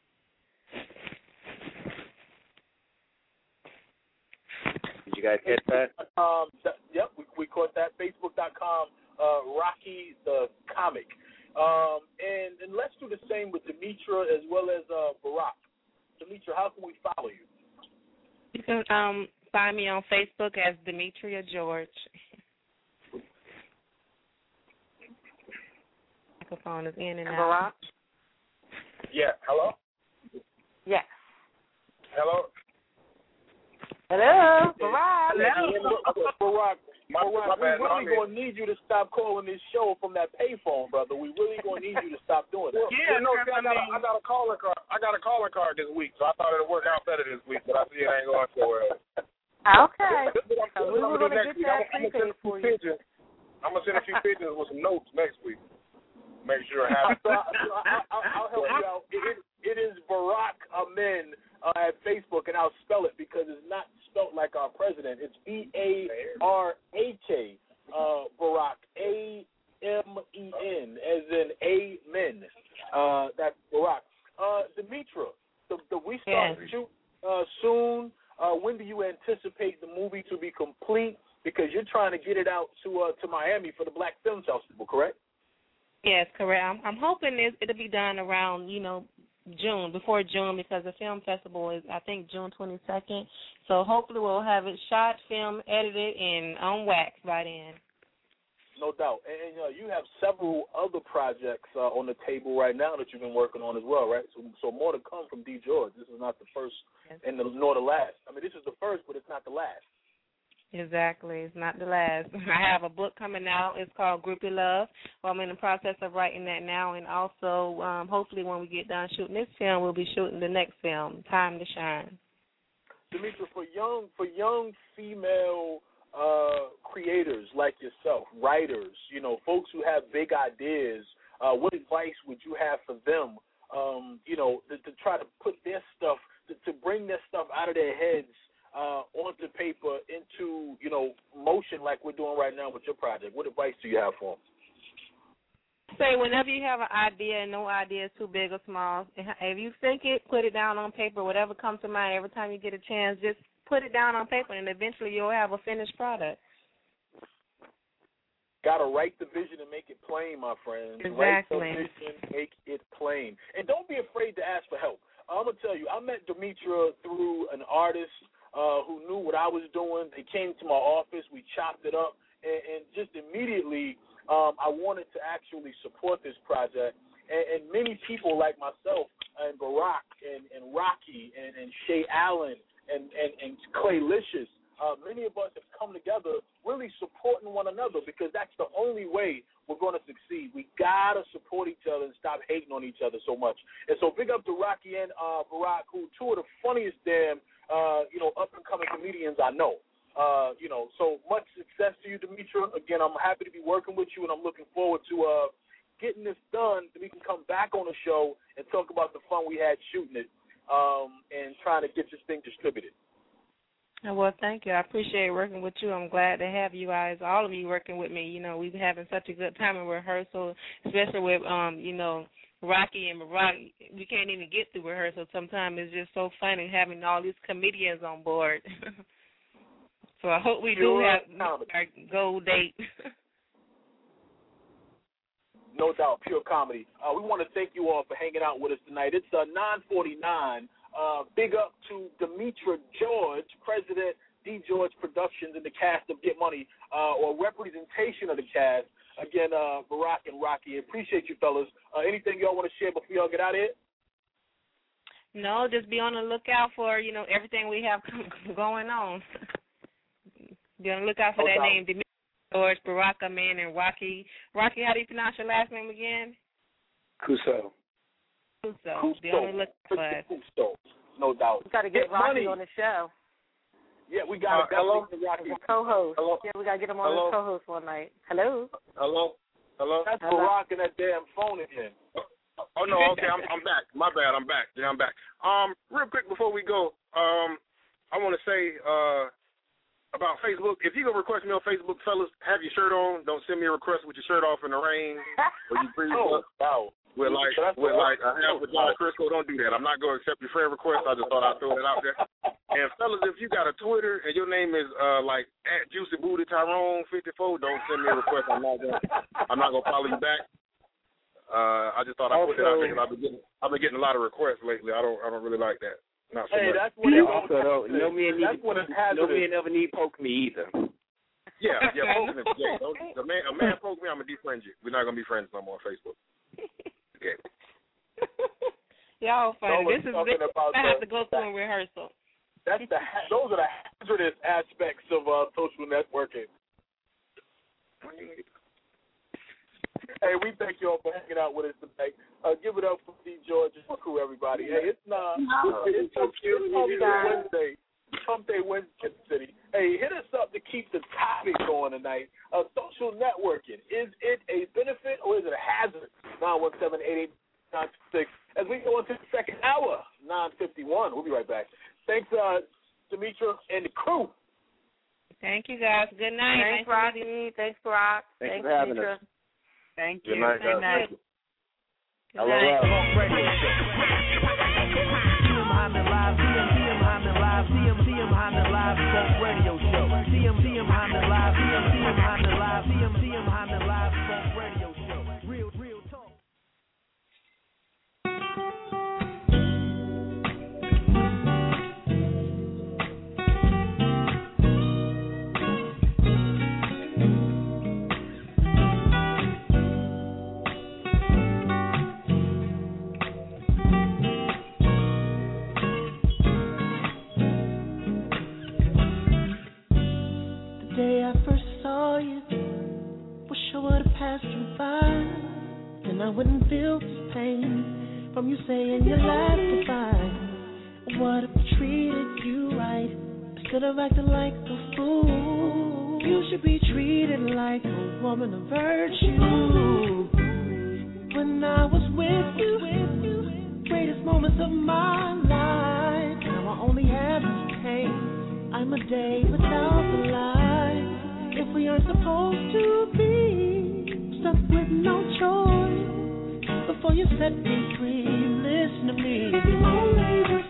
Did you guys catch that? Yep, we caught that. Facebook.com, Rocky the Comic. And let's do the same with Demetra as well as Barack. Demetra, how can we follow you? You can find me on Facebook as Demetria George. Microphone is in and out. Barack? Yeah, hello? Yes. Hello? Hello, Barack. Barack, we bad, really going to need you to stop calling this show from that payphone, brother. We really going to need you to stop doing that. Yeah, no, see, I got a calling card. I got a calling card this week, so I thought it'd work out better this week, but I see it ain't going so well. Okay. I'm We're going to get that prepaid for you. I'm going to send a few pictures with some notes next week. Make sure I have it. I'll help you out. It is Barack Amin at Facebook, and I'll spell it because it's not spelled like our president. It's B-A-R-A-K, Barack, A-M-E-N, as in amen. That's Barack. Demetra, we start shoot soon. When do you anticipate the movie to be complete? Because you're trying to get it out to Miami for the Black Film Festival, correct? Yes, correct. I'm hoping it'll be done around, June, before June, because the film festival is, I think, June 22nd. So hopefully we'll have it shot, filmed, edited, and on wax by then. No doubt. And you have several other projects on the table right now that you've been working on as well, right? So more to come from D. George. This is not the first and nor the last. I mean, this is the first, but it's not the last. Exactly. It's not the last. I have a book coming out. It's called Groupie Love. Well, I'm in the process of writing that now, and also hopefully when we get done shooting this film, we'll be shooting the next film, Time to Shine. Demetra, for young female creators like yourself, writers, folks who have big ideas, what advice would you have for them, to try to put their stuff, to bring their stuff out of their heads onto paper, into, motion like we're doing right now with your project? What advice do you have for them? Say, whenever you have an idea, and no idea is too big or small, if you think it, put it down on paper. Whatever comes to mind, every time you get a chance, just put it down on paper, and eventually you'll have a finished product. Got to write the vision and make it plain, my friends. Exactly. Write the vision, make it plain. And don't be afraid to ask for help. I'm going to tell you, I met Demetra through an artist who knew what I was doing. They came to my office. We chopped it up. And just immediately, I wanted to actually support this project. And many people like myself and Barack and Rocky and Shay Allen and Claylicious, many of us have come together really supporting one another, because that's the only way we're going to succeed. We got to support each other and stop hating on each other so much. And so big up to Rocky and Barack, who two of the funniest damn, up-and-coming comedians I know. So much success to you, Demetra. Again, I'm happy to be working with you, and I'm looking forward to getting this done so we can come back on the show and talk about the fun we had shooting it and trying to get this thing distributed. Well, thank you. I appreciate working with you. I'm glad to have you guys, all of you, working with me. We've been having such a good time in rehearsal, especially with, Rocky and Barack. We can't even get through rehearsal. Sometimes it's just so funny having all these comedians on board. So I hope we do have our gold date. No doubt, pure comedy. We want to thank you all for hanging out with us tonight. It's 9:49. Big up to Demetra George, President, D. George Productions, and the cast of Get Money, or representation of the cast. Again, Barack and Rocky. Appreciate you, fellas. Anything y'all want to share before y'all get out of here? No, just be on the lookout for, everything we have going on. Be on the lookout for that name, Demetra George, Barack Man, and Rocky. Rocky, how do you pronounce your last name again? Kuso. Be on the lookout for us. No doubt. We got to get Rocky on the show. Yeah, we got to hello? get Rocky. Co-host. Hello? Yeah, we got to get him on as co-host one night. Hello? Hello? That's Barack and that damn phone again. Oh, no, okay, I'm back. My bad, I'm back. Yeah, I'm back. Real quick before we go, I want to say about Facebook. If you go request me on Facebook, fellas, have your shirt on. Don't send me a request with your shirt off in the rain. Or you freeze up. With like a half a John Crisco, don't do that. I'm not going to accept your friend request. I just thought I'd throw that out there. And fellas, if you got a Twitter and your name is like @JuicyBootyTyrone54, don't send me a request. I'm not gonna follow you back. I just thought I'd put that out there because I've been getting a lot of requests lately. I don't really like that. Not so much. That's when no man ever need poke me either. Yeah, poke me. Yeah, a man poke me, I'm gonna defriend you. We're not gonna be friends no more on Facebook. Okay. Y'all funny. This is I have to go through a rehearsal. Those are the hazardous aspects of social networking. Hey, we thank you all for hanging out with us tonight. Give it up for D. George and crew, everybody. Hey, it's Wednesday. Hump Day Wednesday in the city. Hey, hit us up to keep the topic going tonight. Social networking. Is it a benefit or is it a hazard? 917-889-6. As we go into the second hour, 9:51. We'll be right back. Thanks, Demetra and the crew. Thank you, guys. Good night. Thanks, Rocky. Thanks, Barack. Thanks for having us. Thank you. Good night, Good night. Talk Radio Show. CM Hyman Live, CM Hyman Live, CM Hyman Live, Talk Radio Show. CM Hyman Live, CM Hyman Live, CM Hyman Live, Talk Radio Show. Real talk. you. Wish I would've passed you by, then I wouldn't feel this pain from you saying your last goodbye. What if I treated you right instead of acting like a fool? You should be treated like a woman of virtue. When I was with you, greatest moments of my life. Now I only have this pain. I'm a day without the light. If we aren't supposed to be stuck with no choice, before you set me free, listen to me. If you only would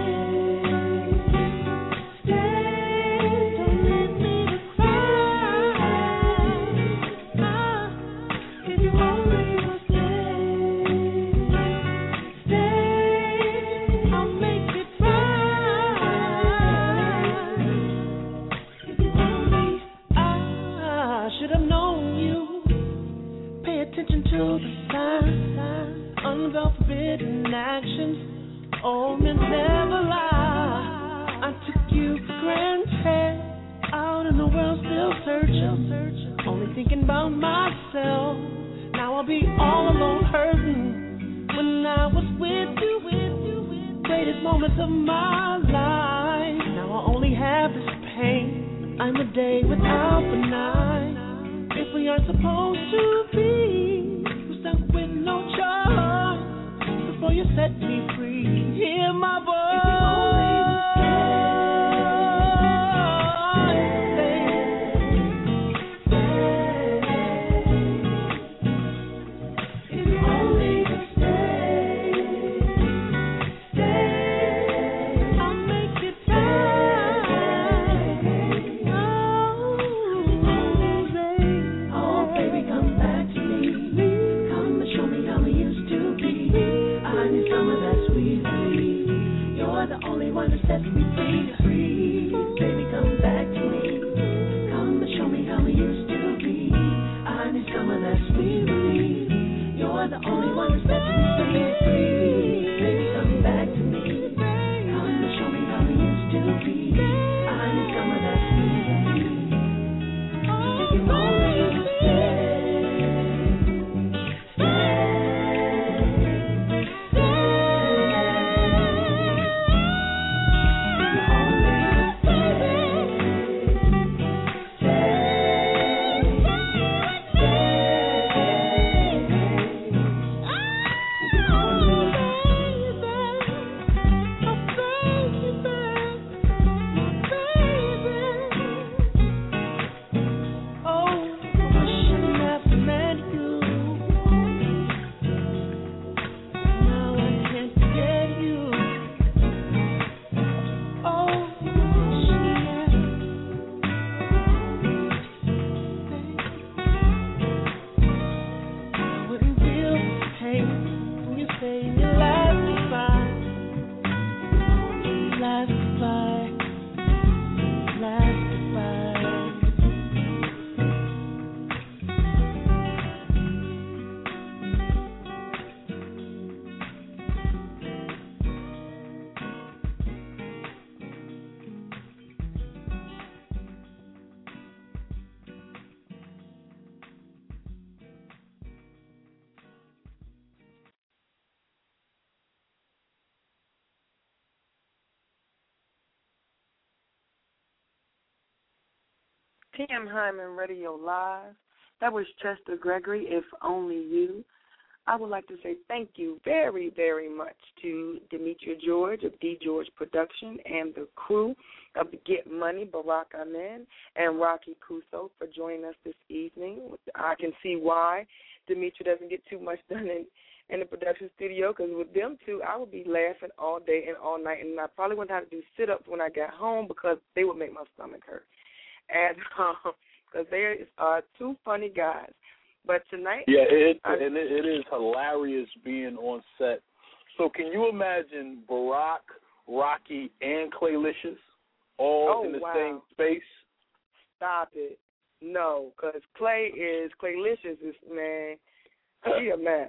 to the signs, unveil forbidden actions. Old men never lie. I took you for granted. Out in the world, still searching, only thinking about myself. Now I'll be all alone, hurting. When I was with you, greatest moments of my life. Now I only have this pain. I'm a day without the night. If we aren't supposed to be with no choice, before you set me free, hear my voice. If you only would stay, I'll make it right. Oh, baby, come back to me. Show me how we used to be. I need some of that sweet relief. You're the only one that sets me free. Baby, come back to me. Come and show me how we used to be. I need some of that sweet relief. You're the only one that sets me free. Baby, come back to me. Come and show me how we used to be. I need some of that sweet relief. If you only would stay. Tim Hyman Radio Live. That was Chester Gregory, If Only You. I would like to say thank you very, very much to Demetria George of D. George Production and the crew of the Get Money, Barack Amen, and Rocky Kuso for joining us this evening. I can see why Demetria doesn't get too much done in the production studio, because with them two, I would be laughing all day and all night, and I probably wouldn't have to do sit-ups when I got home because they would make my stomach hurt. And because they are two funny guys. But tonight, it is hilarious being on set. So can you imagine Barack, Rocky, and Claylicious all in the same space? Stop it. No, because Claylicious is, man, she a mess.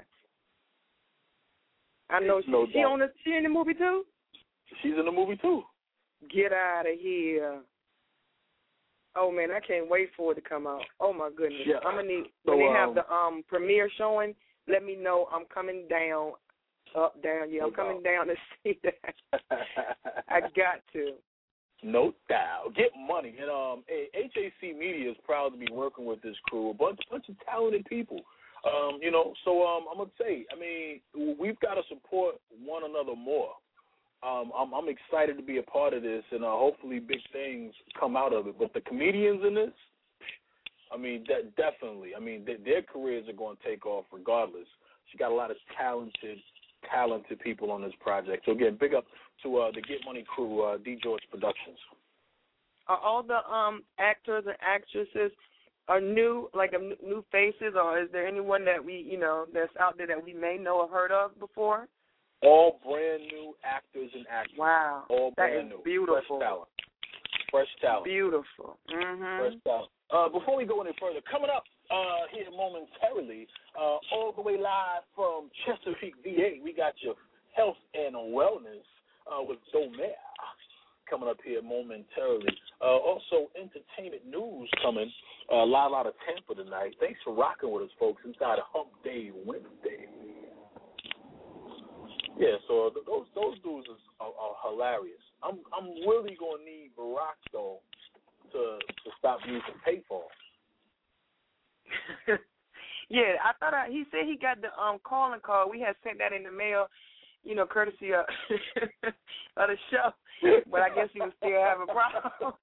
I know she in the movie too? She's in the movie too. Get out of here. Oh man, I can't wait for it to come out. Oh my goodness. Yeah. I'm gonna need So, when they have the premiere showing, let me know. I'm coming down. Up, down, yeah, I'm coming down to see that. I got to. No doubt. Get money. And HAC Media is proud to be working with this crew, a bunch of talented people. I'm going to say, we've got to support one another more. I'm excited to be a part of this, and hopefully big things come out of it. But the comedians in this, definitely. Their careers are going to take off regardless. She got a lot of talented people on this project. So, again, big up to the Get Money crew, D. George Productions. Are all the actors and actresses are new, new faces, or is there anyone that we, that's out there that we may know or heard of before? All brand new actors and actresses. Wow. All that brand is new. Beautiful. Fresh talent. Beautiful. Mm-hmm. Fresh talent. Before we go any further, coming up here momentarily, all the way live from Chesapeake, VA, we got your health and wellness with Domer coming up here momentarily. Also, entertainment news coming live out of Tampa tonight. Thanks for rocking with us, folks, inside of Hump Day Wednesday. Yeah, so those dudes are hilarious. I'm really gonna need Barack though to stop using PayPal. Yeah, I thought he said he got the calling card. We had sent that in the mail, courtesy of the show. But I guess he was still having problems.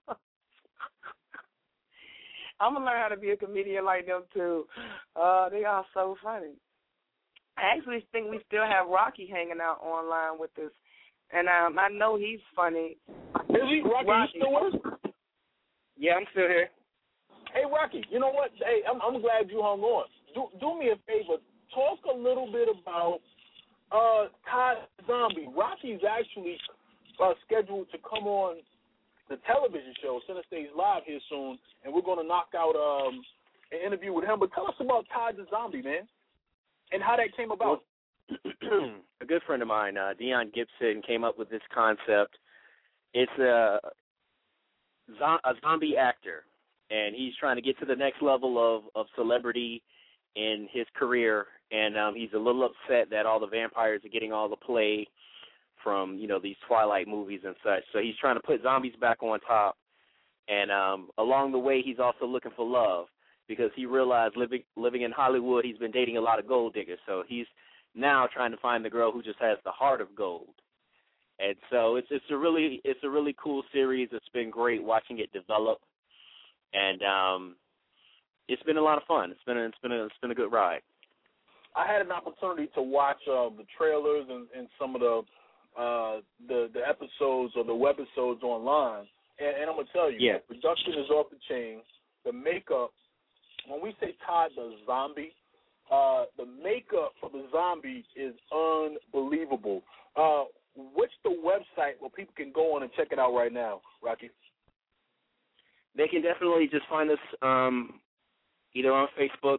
I'm gonna learn how to be a comedian like them too. They are so funny. I actually think we still have Rocky hanging out online with us, and I know he's funny. Is he? Rocky, you still with us? Yeah, I'm still here. Hey, Rocky, you know what? Hey, I'm glad you hung on. Do me a favor. Talk a little bit about Todd Zombie. Rocky's actually scheduled to come on the television show, Center Stage Live, here soon, and we're going to knock out an interview with him. But tell us about Todd the Zombie, man, and how that came about. A good friend of mine, Dion Gibson, came up with this concept. It's a zombie actor, and he's trying to get to the next level of celebrity in his career, and he's a little upset that all the vampires are getting all the play from, these Twilight movies and such. So he's trying to put zombies back on top, and along the way he's also looking for love, because he realized living in Hollywood, he's been dating a lot of gold diggers. So he's now trying to find the girl who just has the heart of gold. And so it's a really cool series. It's been great watching it develop, and it's been a lot of fun. It's been a good ride. I had an opportunity to watch the trailers and some of the episodes or the webisodes online, and I'm gonna tell you, the production is off the chain. The makeup, when we say Todd the Zombie, the makeup for the zombie is unbelievable. What's the website where people can go on and check it out right now, Rocky? They can definitely just find us either on Facebook,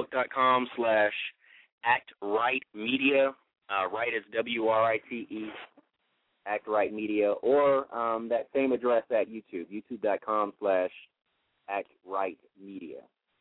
facebook.com/ActRightMedia. Right is WRITE, Act Right Media, or that same address at YouTube, youtube.com/ActRightMedia.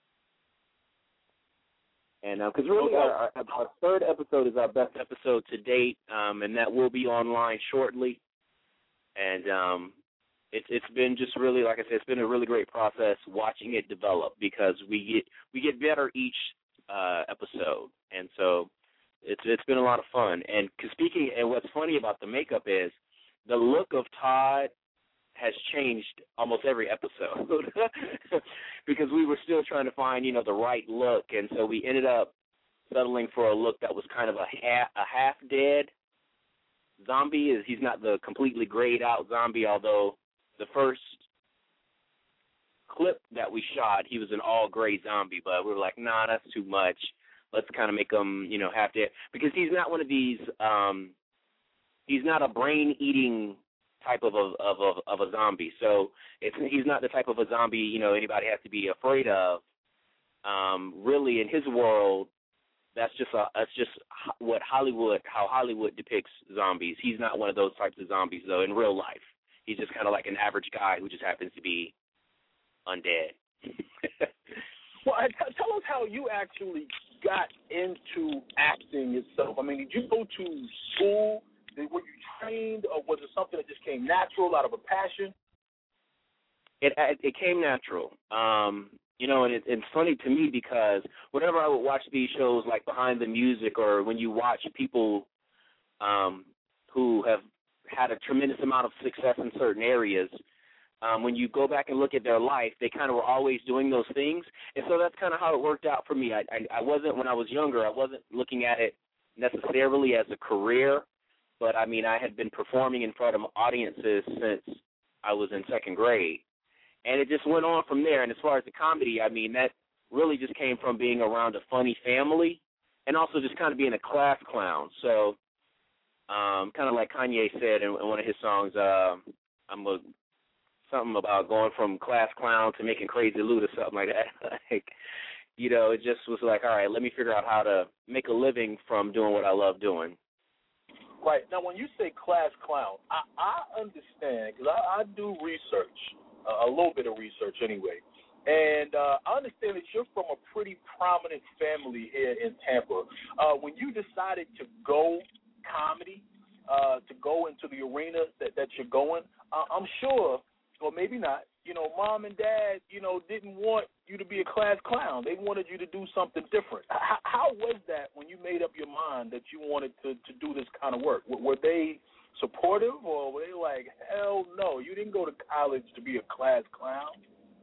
And because really our third episode is our best episode to date, and that will be online shortly. And it's been just really, like I said, it's been a really great process watching it develop, because we get better each episode, and so it's been a lot of fun. And speaking, and what's funny about the makeup is the look of Todd has changed almost every episode because we were still trying to find, the right look, and so we ended up settling for a look that was kind of a half dead zombie. He's not the completely grayed out zombie, although the first clip that we shot, he was an all gray zombie, but we were like, nah, that's too much. Let's kind of make him, half dead, because he's not one of these. He's not a brain eating type of a zombie. So he's not the type of a zombie, anybody has to be afraid of. Really, in his world, that's just how Hollywood depicts zombies. He's not one of those types of zombies, though, in real life. He's just kind of like an average guy who just happens to be undead. Well, tell us how you actually got into acting itself. I mean, did you go to school? Were you trained, or was it something that just came natural out of a passion? It came natural. You know, and it's funny to me because whenever I would watch these shows like Behind the Music, or when you watch people who have had a tremendous amount of success in certain areas, when you go back and look at their life, they kind of were always doing those things. And so that's kind of how it worked out for me. I wasn't, when I was younger, I wasn't looking at it necessarily as a career, but, I mean, I had been performing in front of audiences since I was in second grade. And it just went on from there. And as far as the comedy, I mean, that really just came from being around a funny family and also just kind of being a class clown. So kind of like Kanye said in one of his songs, something about going from class clown to making crazy loot or something like that. Like, you know, it just was like, all right, let me figure out how to make a living from doing what I love doing. Right. Now, when you say class clown, I understand, because I do research, a little bit of research anyway, and I understand that you're from a pretty prominent family here in Tampa. When you decided to go comedy, to go into the arena that you're going, I'm sure, or maybe not, you know, mom and dad, you know, didn't want you to be a class clown. They wanted you to do something different. How was that when you made up your mind that you wanted to do this kind of work? Were they supportive, or were they like, hell no, you didn't go to college to be a class clown?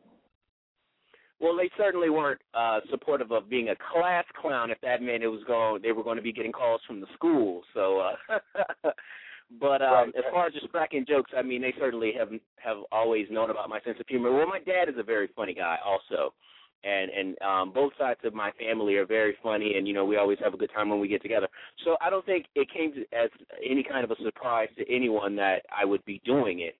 Well, they certainly weren't supportive of being a class clown if that meant they were going to be getting calls from the school. So, but as far as just cracking jokes, I mean, they certainly have always known about my sense of humor. Well, my dad is a very funny guy also, and both sides of my family are very funny, and, you know, we always have a good time when we get together. So I don't think it came as any kind of a surprise to anyone that I would be doing it.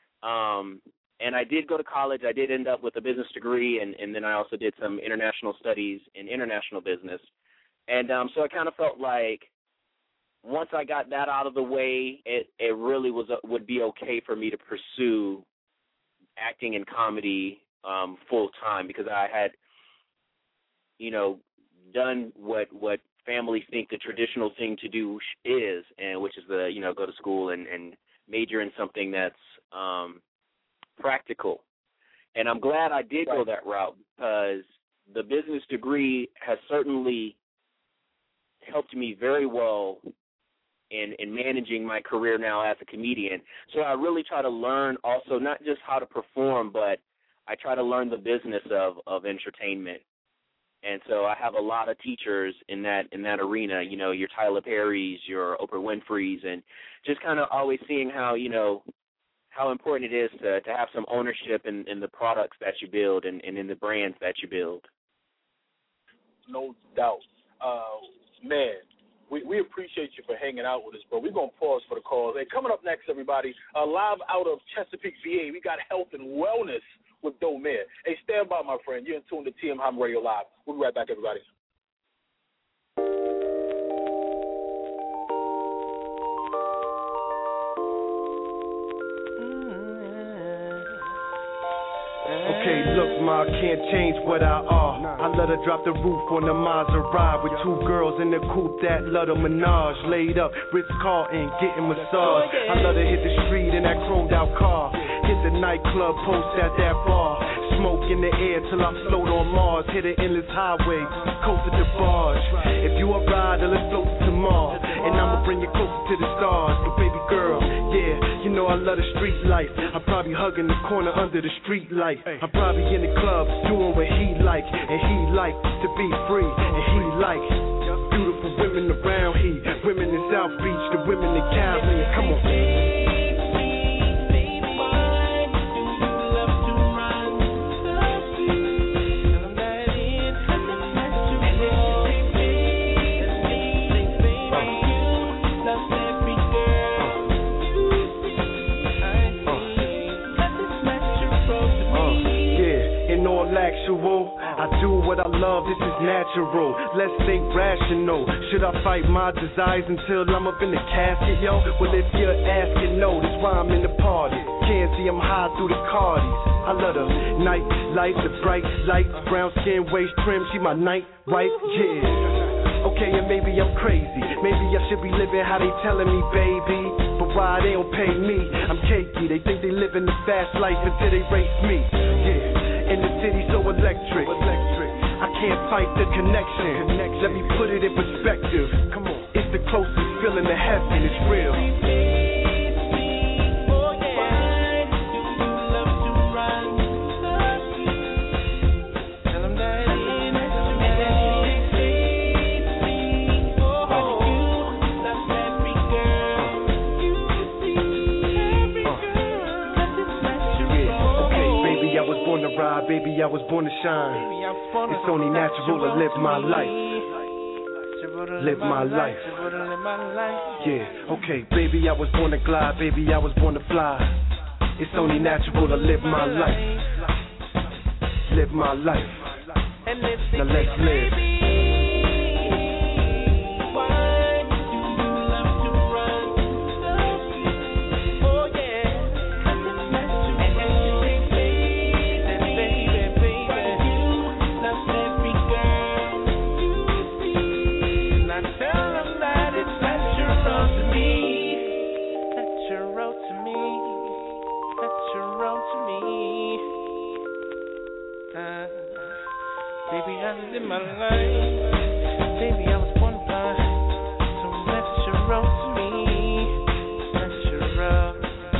And I did go to college. I did end up with a business degree, and then I also did some international studies in international business. And so I kind of felt like once I got that out of the way, it really would be okay for me to pursue acting and comedy full time, because I had, you know, done what families think the traditional thing to do is, and which is go to school and major in something that's practical. And I'm glad I did go that route, because the business degree has certainly helped me very well in managing my career now as a comedian. So I really try to learn also not just how to perform, but I try to learn the business of entertainment. And so I have a lot of teachers in that arena, you know, your Tyler Perry's, your Oprah Winfrey's, and just kind of always seeing how, you know, how important it is to have some ownership in the products that you build and in the brands that you build. No doubt. Man, we appreciate you for hanging out with us, bro. We're going to pause for the calls. Hey, coming up next, everybody, live out of Chesapeake, VA, we got health and wellness with Doe Mayor. Hey, stand by, my friend. You're in tune to TM Hyman Radio Live. We'll be right back, everybody. Okay, look, ma, can't change what I are. I let her drop the roof on the Maserati with two girls in the coupe that love the menage. Laid up, Ritz-Carlton, getting massage. I let her hit the street in that chromed out car. Hit the nightclub, post at that bar. Smoke in the air till I float on Mars. Hit an endless highway, coast at the barge. If you a rider, let's float to Mars. And I'ma bring you closer to the stars. But baby girl, yeah, you know I love the street life. I'm probably hugging the corner under the street light. I'm probably in the club doing what he like. And he like to be free. And he like beautiful women around here. Women in South Beach, the women in Cali. Come on. actual. I do what I love, this is natural. Let's think rational. Should I fight my desires until I'm up in the casket, yo? Well, if you're asking, no, that's why I'm in the party. Can't see I'm high through the Cardis. I love the night light, the bright lights, brown skin, waist trim, she my night wife, yeah. Okay, and maybe I'm crazy. Maybe I should be living how they telling me, baby. But why they don't pay me? I'm cakey. They think they living the fast life until they race me. Yeah, in the city so electric. I can't fight the connection. Let me put it in perspective. Come on, it's the closest feeling to heaven. It's real. Ride, baby, I was born to shine. It's only natural to live my life. Live my life. Yeah, okay, baby, I was born to glide. Baby, I was born to fly. It's only natural to live my life. Live my life. Now let's live. In my life, baby, I was born to fly, so let your roll to me, let your roll.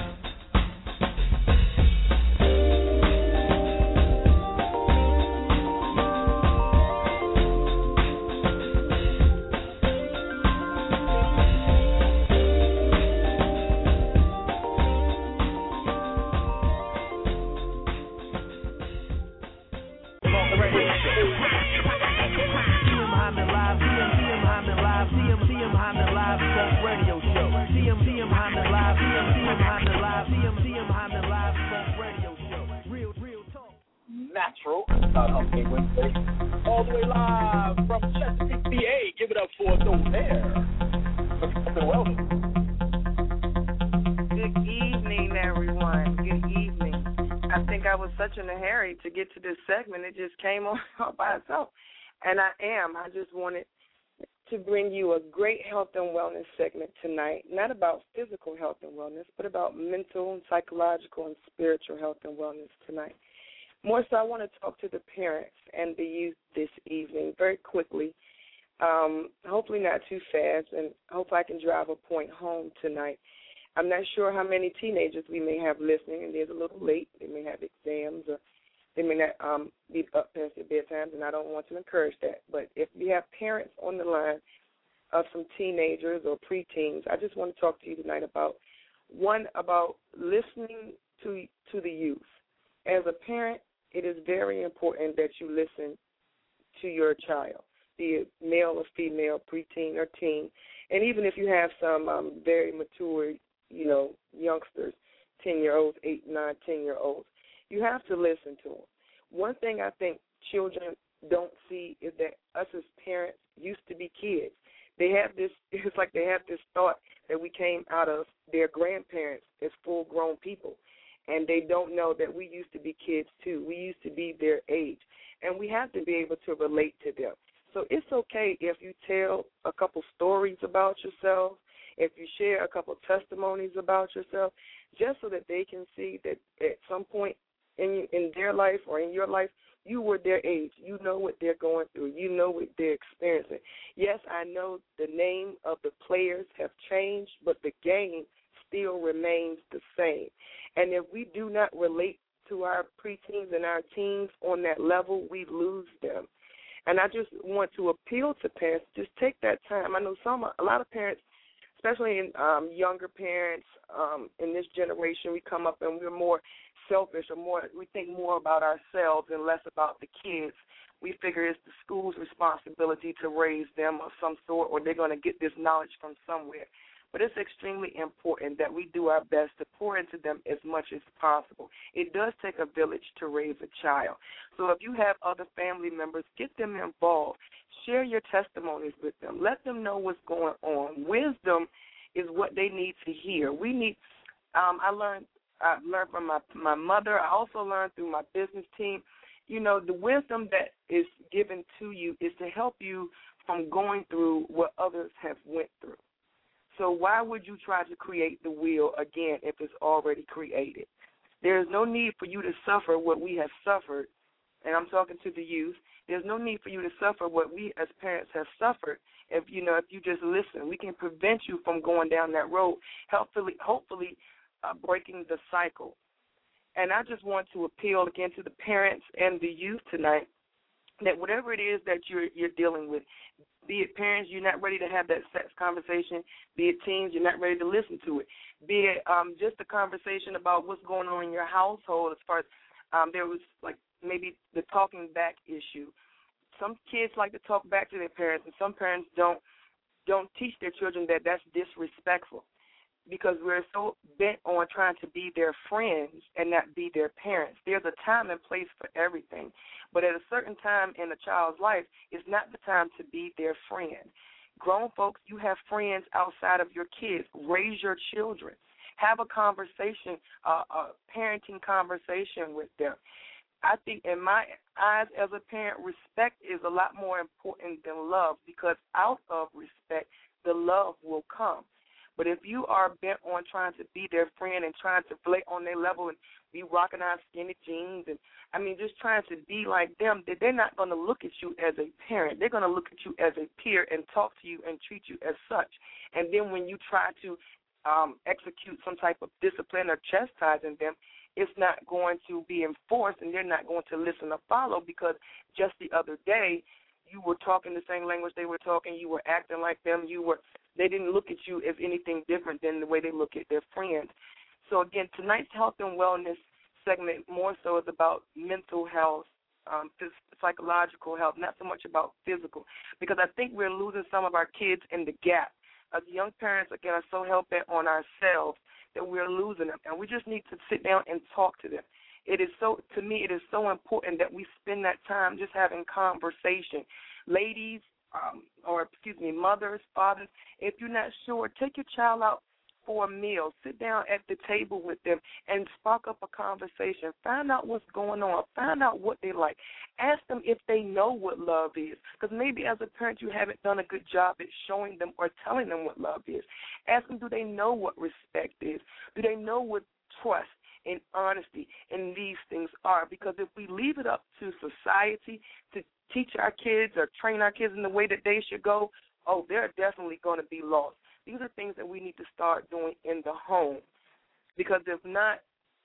Natural, Wednesday, all the way live from Chesapeake, PA. Give it up for those there. Good evening, everyone. Good evening. I think I was such in a hurry to get to this segment, it just came on all by itself. And I just wanted to bring you a great health and wellness segment tonight, not about physical health and wellness, but about mental and psychological and spiritual health and wellness tonight. More so, I want to talk to the parents and the youth this evening very quickly, hopefully not too fast, and hopefully I can drive a point home tonight. I'm not sure how many teenagers we may have listening, and they're a little late. They may have exams, or they may not be up past their bedtimes, and I don't want to encourage that. But if you have parents on the line of some teenagers or preteens, I just want to talk to you tonight about listening to the youth. As a parent, it is very important that you listen to your child, be it male or female, preteen or teen. And even if you have some very mature, youngsters, 10-year-olds, 8, 9, 10-year-olds, you have to listen to them. One thing I think children don't see is that us as parents used to be kids. They have this, it's like they have this thought that we came out of their grandparents as full-grown people. And they don't know that we used to be kids, too. We used to be their age. And we have to be able to relate to them. So it's okay if you tell a couple stories about yourself, if you share a couple testimonies about yourself, just so that they can see that at some point in their life or in your life, you were their age. You know what they're going through. You know what they're experiencing. Yes, I know the name of the players have changed, but the game still remains the same. And if we do not relate to our preteens and our teens on that level, we lose them. And I just want to appeal to parents, just take that time. I know a lot of parents, especially in younger parents in this generation, we come up and we're more selfish or we think more about ourselves and less about the kids. We figure it's the school's responsibility to raise them of some sort, or they're going to get this knowledge from somewhere. but it's extremely important that we do our best to pour into them as much as possible. It does take a village to raise a child. So if you have other family members, get them involved. Share your testimonies with them. Let them know what's going on. Wisdom is what they need to hear. We need. I learned from my mother. I also learned through my business team. You know, the wisdom that is given to you is to help you from going through what others have went through. So why would you try to create the wheel again if it's already created? There is no need for you to suffer what we have suffered, and I'm talking to the youth. There's no need for you to suffer what we as parents have suffered. If you just listen, we can prevent you from going down that road, hopefully breaking the cycle. And I just want to appeal again to the parents and the youth tonight that whatever it is that you're dealing with, be it parents, you're not ready to have that sex conversation, be it teens, you're not ready to listen to it, be it just a conversation about what's going on in your household as far as there was like maybe the talking back issue. Some kids like to talk back to their parents, and some parents don't teach their children that that's disrespectful, because we're so bent on trying to be their friends and not be their parents. There's a time and place for everything. But at a certain time in a child's life, it's not the time to be their friend. Grown folks, you have friends outside of your kids. Raise your children. Have a conversation, a parenting conversation with them. I think in my eyes as a parent, respect is a lot more important than love, because out of respect, the love will come. But if you are bent on trying to be their friend and trying to play on their level and be rocking out skinny jeans and, just trying to be like them, they're not going to look at you as a parent. They're going to look at you as a peer and talk to you and treat you as such. And then when you try to execute some type of discipline or chastising them, it's not going to be enforced, and they're not going to listen or follow, because just the other day you were talking the same language they were talking, you were acting like them, they didn't look at you as anything different than the way they look at their friends. So, again, tonight's health and wellness segment more so is about mental health, psychological health, not so much about physical, because I think we're losing some of our kids in the gap. As young parents, again, are so hell-bent on ourselves that we're losing them, and we just need to sit down and talk to them. To me, it is so important that we spend that time just having conversation. Ladies, mothers, fathers, if you're not sure, take your child out for a meal. Sit down at the table with them and spark up a conversation. Find out what's going on. Find out what they like. Ask them if they know what love is, because maybe as a parent you haven't done a good job at showing them or telling them what love is. Ask them, do they know what respect is? Do they know what trust and honesty and these things are? Because if we leave it up to society to teach our kids or train our kids in the way that they should go, they're definitely going to be lost. These are things that we need to start doing in the home, because if not,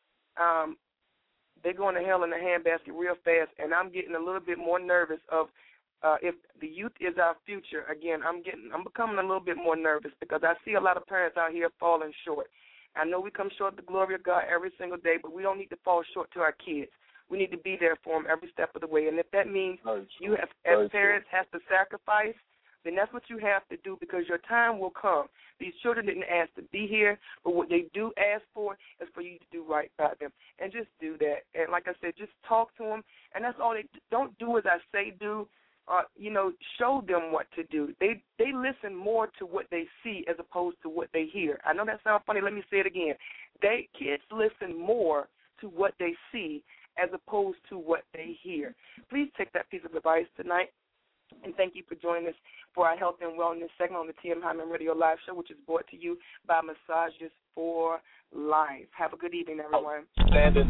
they're going to hell in a handbasket real fast, and I'm getting a little bit more nervous of if the youth is our future. Again, I'm becoming a little bit more nervous, because I see a lot of parents out here falling short. I know we come short of the glory of God every single day, but we don't need to fall short to our kids. We need to be there for them every step of the way, and if that means you have, as parents, have to sacrifice, then that's what you have to do, because your time will come. These children didn't ask to be here, but what they do ask for is for you to do right by them. And just do that. And like I said, just talk to them. And that's all. Don't do as I say do. Show them what to do. They listen more to what they see as opposed to what they hear. I know that sounds funny. Let me say it again. Kids listen more to what they see as opposed to what they hear. Please take that piece of advice tonight. And thank you for joining us for our health and wellness segment on the T.M. Hyman Radio Live Show, which is brought to you by Massages for Life. Have a good evening, everyone. Outstanding.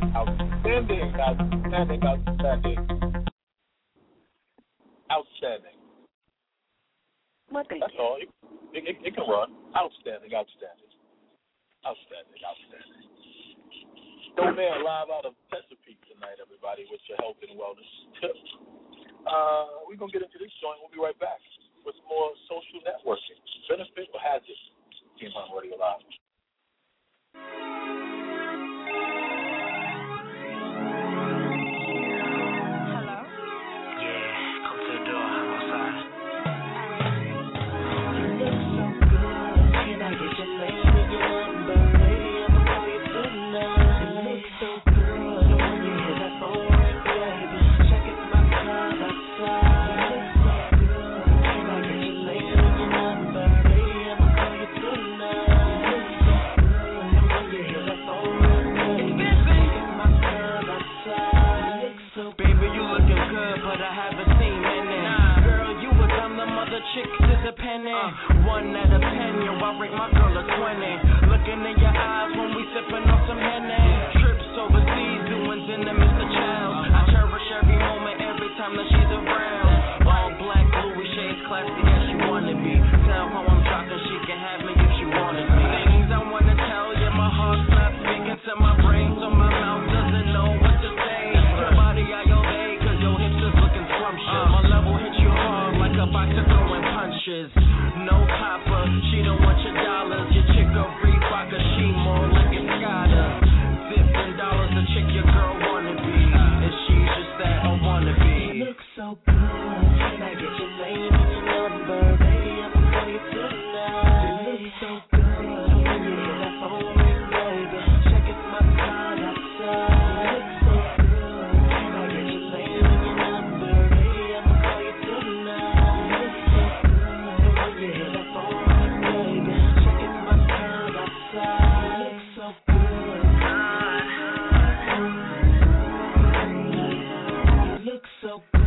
Well, thank That's you. all. It can run. Outstanding. Dope Man live out of Chesapeake tonight, everybody, with your health and wellness tips. We're going to get into this joint. We'll be right back with more social networking. Benefit or hazard? Team on Radio Live. Hello? Yeah, come to the door. I'm outside. You look so good. I haven't seen many. Girl, you a dumb, the mother chick is a penny. 1 out of 10, yo, I rate my girl a 20. Looking in your eyes when we sipping on some Henny. Trips overseas, doings in the Mr. Childs. I cherish every moment, every time that she's around. All black, Louis shades, classy as she wanna be. Tell how I'm dropping, she can have me if she wanted me. Things I wanna tell you, my heart's not speaking to my brain, so my mouth doesn't know what to say. Your body I obey, cause your hips is looking scrumptious. My level hits you hard like a boxer throwing punches. No copper, she don't want your dollars. Your chick a Reebok, she more like a Scotta. $15 a chick your girl wanna be. And she's just that I wanna be. You look so good. Can I get your name and your number? Baby, I'ma call you tonight. You look so good. When you hear that phone ring, baby, check if my car outside. You look so good. Can I get your name and your number? Baby, I'ma call you tonight. You look so good. When you hear that phone ring, baby, check if my car outside. You look so good. You look so good.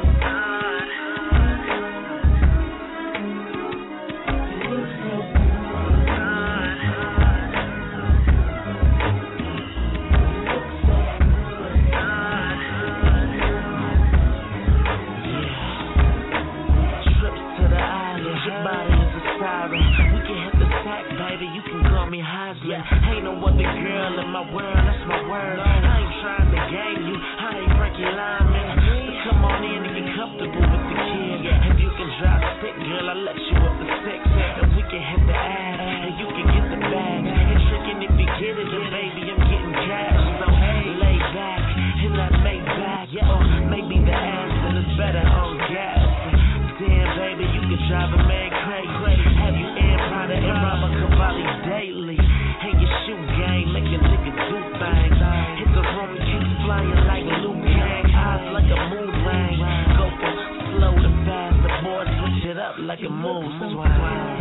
Yeah, ain't no other girl in my world, that's my word. I ain't trying to game you, I ain't Frankie Lyman. So come on in and get comfortable with the kid. If you can drive stick, girl, I'll let you up the 6. And we can hit the ad, and you can get the bag. And tricking if you get it, then baby, I'm getting cash. So lay back, in that Maybach. Or maybe the Aston is better on gas. Damn, baby, you can drive a man crazy. Have you in Prada and Robert Cavalli daily? Hey, your shoe game, make a nigga do things. Hit the room, keep flying like Luke Kang. Eyes like a moon ring. Go from slow to fast, the boy switch it up like a moon swing. Can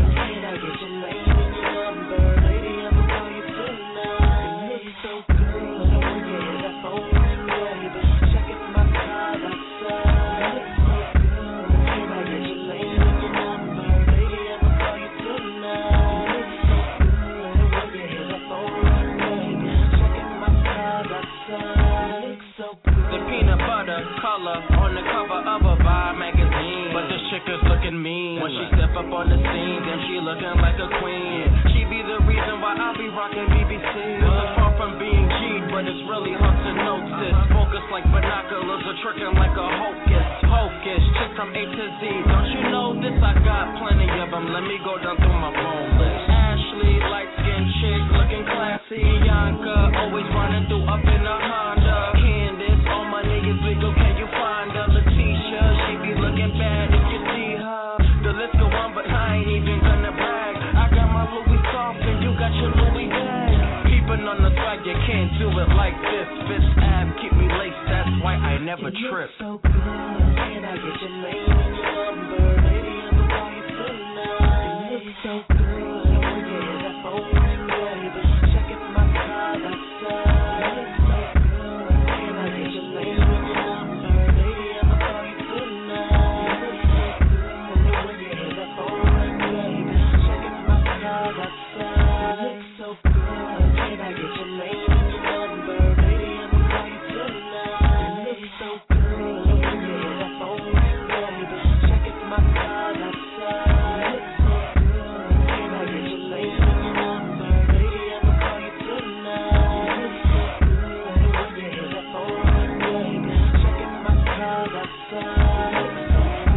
I get your name and your number? Baby, I'ma call you tonight. You look so good. When you hear that phone ring, baby, check if my car outside. You look so good. Can I get your name and your number? Baby, I'ma call you tonight. You look so good. When you hear that phone ring, baby, check if my car outside. You look so good. The peanut butter color on the cover of a Vibe magazine. But this chick is looking mean when she step up on the scene. Then she looking like a queen. She be the reason why I be rocking BBC. This is far from being G'd, but it's really hard to notice. Focus like binoculars or tricking like a hocus pocus. Chick from A to Z, don't you know this? I got plenty of them. Let me go down through my phone list. Ashley, light skinned chick, looking classy. Bianca, always running through up in a Honda. Candace, all my niggas legal, can you find her? Letitia, she be looking bad if you see her. The list go on, but I ain't even gonna brag. I got my Louis soft and you got your Louis bag. Keeping on the swag, you can't do it like this. Fifth Ave, keep me laced, that's why I never trip. So good. Can I get your name and your number? Baby, I'ma call you tonight. You look so good. When you hear that phone ring, baby, check if my car outside. You look so good. Can I get your name and your number? Baby, I'ma call you tonight. You look so good. When you hear that phone ring, baby, check if my car outside. You look so good. Can I get your name and your number? Baby, I'ma call you tonight. You look so good. When you hear that phone ring, baby, check if my car outside. You look so good. Can I get your name and your number? Baby, I'ma call you tonight. You look so good. When you hear that phone ring, baby, check if my car outside. You look so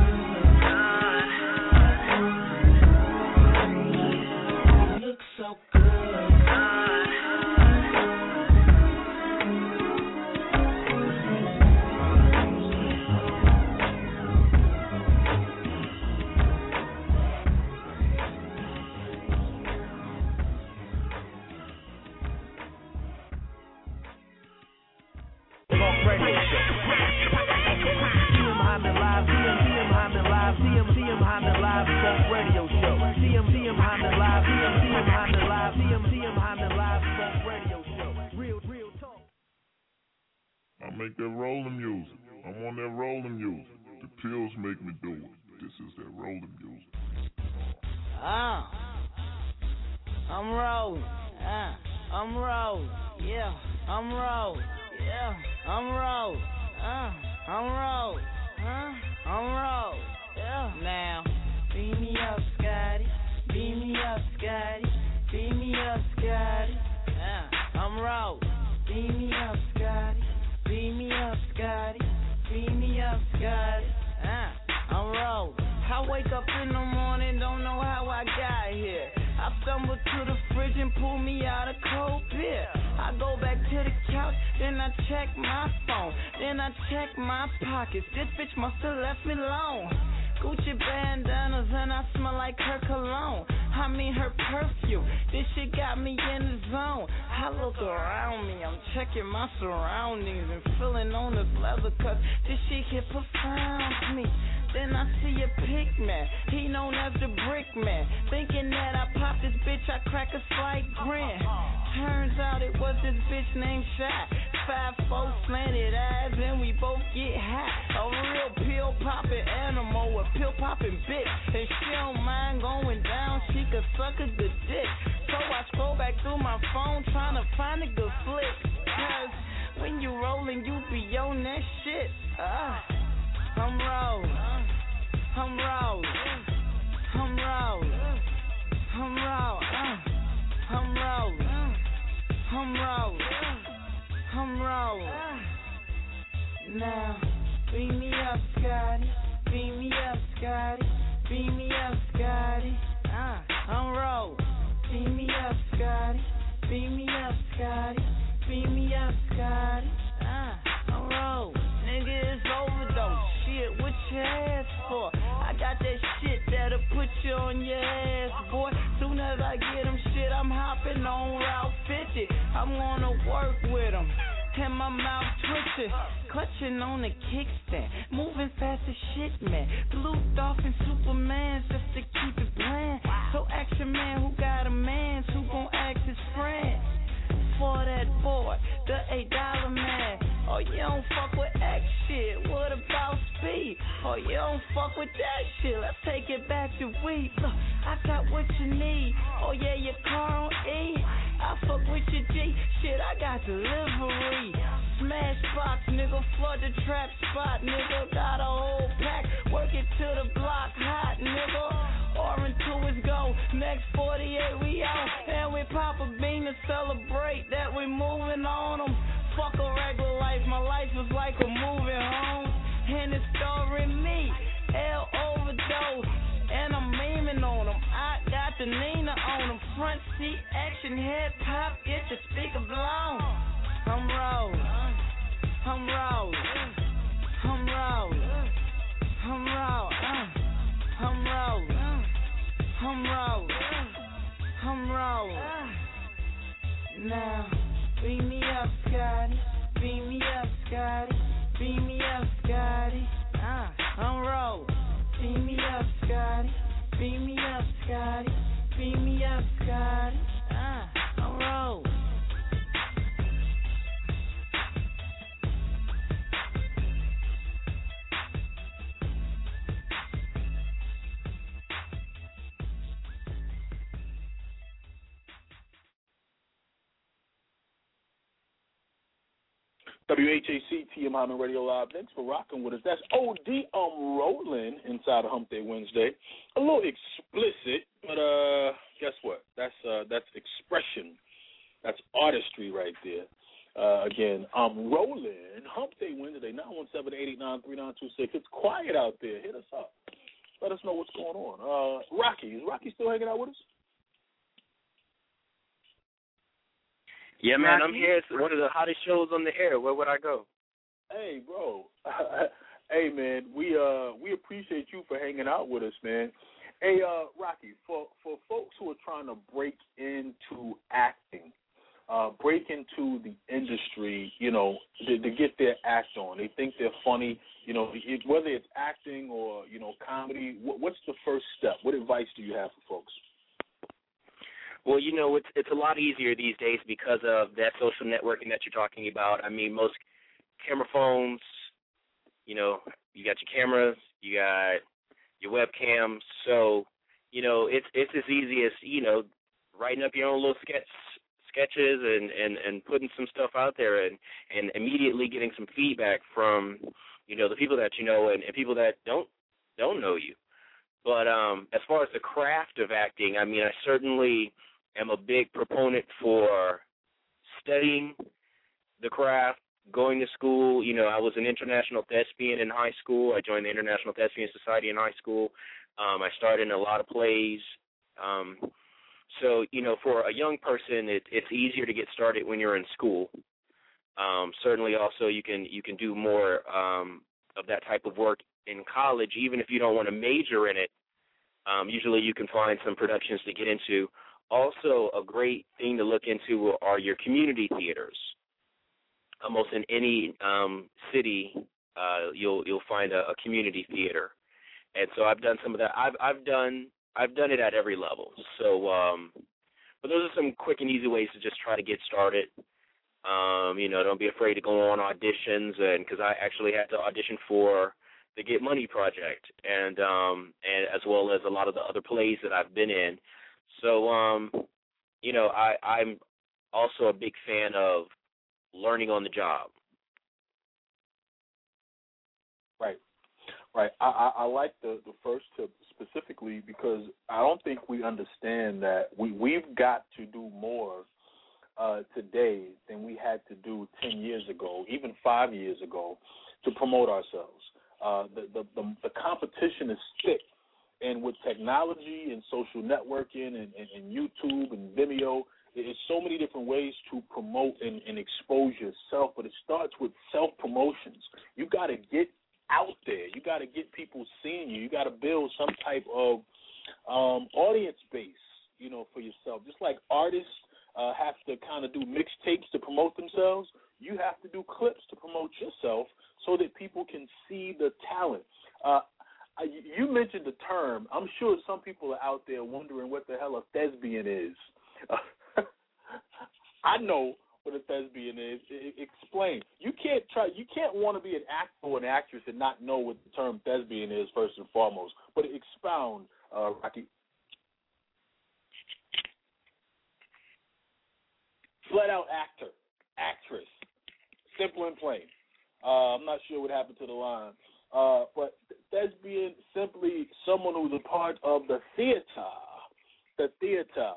good. You look so good. Talk Radio Show. CM Hyman Live, CM Hyman Live, CM Hyman Live, Talk Radio Show. CM Hyman Live, CM Hyman Live, CM Hyman Live, Talk Radio Show. Real talk. I make that rolling music. I'm on that rolling music. The pills make me do it. This is that rolling music. I'm rolling. I'm rolling. Yeah, I'm rolling. Yeah, I'm rolling. I'm rolling. I'm rolling. Yeah. Now, beat me up, Scotty. Beat me up, Scotty. Beat me up, Scotty. I'm rolling. Beat me up, Scotty. Beat me up, Scotty. Beat me up, Scotty. I'm rolling. I wake up in the morning, don't know how I got here. I stumble to the fridge and pull me out a cold beer. I go back to the couch, then I check my phone. Then I check my pockets. This bitch must have left me alone. Gucci bandanas and I smell like her cologne. I mean her perfume. This shit got me in the zone. I look around me, I'm checking my surroundings and feeling on this leather cause this shit hit profound to me. Then I see a pick man, he known as the brick man. Thinking that I pop this bitch, I crack a slight grin. Turns out it was this bitch named Shy. 5'4" slanted eyes and we both get high. A real pill popping animal, a pill popping bitch. And she don't mind going down, she could suck a good dick. So I scroll back through my phone trying to find a good flick. Cause when you rollin', you be on that shit. I'm rolling. I'm rolling. I'm rolling. I'm rolling. I'm rolling. I'm rolling. I'm rolling. Now, beat me up, Scotty. Beat me up, Scotty. Beat me up, Scotty. I'm rolling. Beat me up, Scotty. Beat me up, Scotty. Beat me up, Scotty. I'm rolling. Nigga, it's overdose. Shit, what you ask for? I got that shit that'll put you on your ass, boy. Soon as I get them shit, I'm hopping on Route 50. I'm gonna work with them. And my mouth twitching, clutching on the kickstand, moving fast as shit, man. Blue Dolphin Superman just to keep it playing. So action man who got a man who gon' act his friend. For that boy, the $8 man. Oh, you don't fuck with X shit. What about speed? Oh, you don't fuck with that shit. Let's take it back to weed. Look, I got what you need. Oh, yeah, your car on E. I fuck with your G. Shit, I got delivery. Smash box, nigga. Flood the trap spot, nigga. Got a whole pack. Work it to the block hot, nigga. Orange to his go. Next 48, we out. And we pop a bean to celebrate that we moving on them. Fuck a regular life, my life was like a moving home. And it's starring me, L overdose. And I'm memeing on them. I got the Nina on them. Front seat action, head pop, get the speaker blown. I'm rolling. I'm rolling. I'm rolling. I'm rolling. I'm rolling. I'm rolling. I'm rolling. Now, beat me up, Scotty. Beat me up, Scotty. Beat me up, Scotty. I'm rolling. Beat me up, Scotty. Beat me up, Scotty. Beat me up, Scotty. I'm rolling. WHAC TM Hyman Radio Live. Thanks for rocking with us. That's OD Rolling inside of Hump Day Wednesday. A little explicit, but guess what? That's expression. That's artistry right there. Again, I'm rolling. Hump Day Wednesday, 917-889-3926. It's quiet out there. Hit us up. Let us know what's going on. Rocky, is Rocky still hanging out with us? Yeah, man, I'm here. It's one of the hottest shows on the air. Where would I go? Hey, bro. Hey, man, we appreciate you for hanging out with us, man. Hey, Rocky, for folks who are trying to break into acting, break into the industry, you know, to get their act on. They think they're funny, you know, whether it's acting or, you know, comedy. What's the first step? What advice do you have for folks? Well, you know, it's a lot easier these days because of that social networking that you're talking about. I mean, most camera phones you know, you got your cameras, you got your webcams. So, you know, it's as easy as, you know, writing up your own little sketches and putting some stuff out there and immediately getting some feedback from, you know, the people that you know and people that don't know you. But as far as the craft of acting, I mean, I certainly am a big proponent for studying the craft, going to school. You know, I was an international thespian in high school. I joined the International Thespian Society in high school. I starred in a lot of plays. So, you know, for a young person, it's easier to get started when you're in school. Certainly also you can do more of that type of work in college, even if you don't want to major in it. Usually you can find some productions to get into. Also, a great thing to look into are your community theaters. Almost in any city, you'll find a community theater, and so I've done some of that. I've done it at every level. So, but those are some quick and easy ways to just try to get started. You know, don't be afraid to go on auditions, and because I actually had to audition for the Get Money Project, and as well as a lot of the other plays that I've been in. So, you know, I'm also a big fan of learning on the job. Right. I like the first tip specifically because I don't think we understand that we've got to do more today than we had to do 10 years ago, even 5 years ago, to promote ourselves. The competition is thick, and with technology and social networking and YouTube and Vimeo, there's so many different ways to promote and expose yourself, but it starts with self-promotions. You got to get out there. You got to get people seeing you. You got to build some type of audience base, you know, for yourself. Just like artists have to kind of do mixtapes to promote themselves, you have to do clips to promote yourself so that people can see the talent. You mentioned the term. I'm sure some people are out there wondering what the hell a thespian is. I know what a thespian is. Explain. You can't want to be an actor or an actress and not know what the term thespian is first and foremost. But expound, Rocky. Flat out actor, actress, simple and plain. I'm not sure what happened to the line. But thespian, simply someone who's a part of the theater. The theater.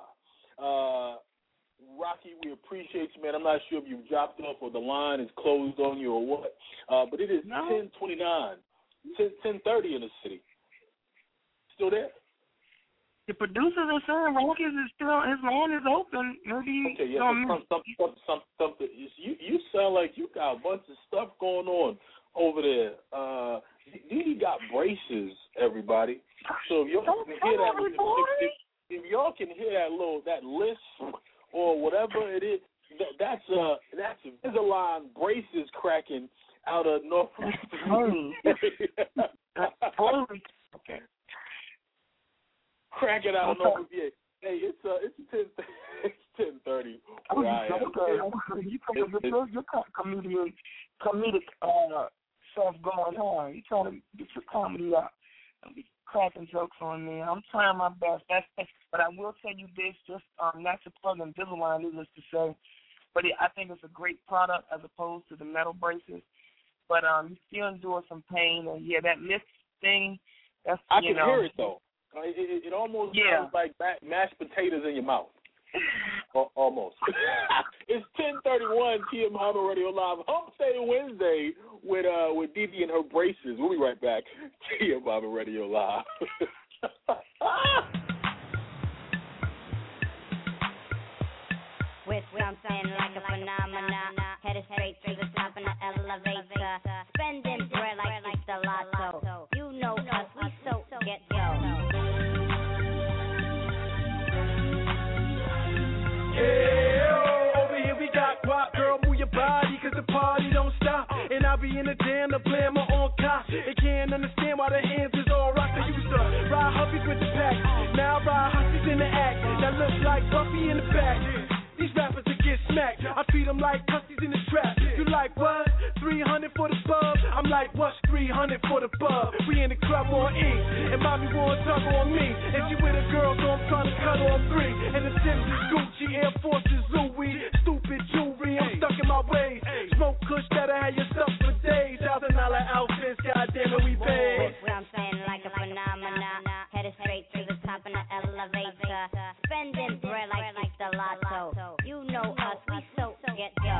Rocky, we appreciate you, man. I'm not sure if you've dropped off or the line is closed on you or what. But it is 10:29, 10:30 in the city. Still there? The producers are saying Rocky's is still, his line is open. Maybe okay, yeah, something. You sound like you got a bunch of stuff going on over there. You got braces, everybody. So if y'all can hear that, if y'all can hear that list or whatever it is, that's Invisalign braces cracking out of Northwest. Okay. Cracking out of Northwest. Yeah. Hey, it's 10:30. Your comedic stuff going on. You trying to get your comedy out and be cracking jokes on me. I'm trying my best. But I will tell you this, just not to plug Invisalign, needless to say, but I think it's a great product as opposed to the metal braces. But you still endure some pain, and yeah, that lift thing. That's I can hear it though. It almost sounds like mashed potatoes in your mouth. Almost. It's 10:31 TM Hyman Radio Live. Hump Day Wednesday with Didi and her braces. We'll be right back. TM Hyman Radio Live. With something like a phenomenon, headed straight to the top of the elevator, spending bread like it's the lotto. You know us, we so get yo. Yeah, over here we got guap, girl, move your body, cause the party don't stop. And I be in the jam to play my own cop. They can't understand why the hands is all rock. I used to ride huppies with the pack, now I ride hussies in the act. That looks like Buffy in the back. These rappers that get smacked, I treat them like pussies in the trap. You like what? 300 for the bub? I'm like, what's 300 for the bub? We in the club on E, and mommy won't tug on me. And she with a girl, so I'm trying to cut on 3. And the Sims is Gucci, Air Forces, Louis, stupid jewelry, I'm stuck in my ways. Smoke kush that'll have you stuck for days. $1,000 outfits, goddamn it, we paid. What I'm saying, like a phenomenon, headed straight to the top in the elevator, spending bread like the lotto. You know us, we so get go.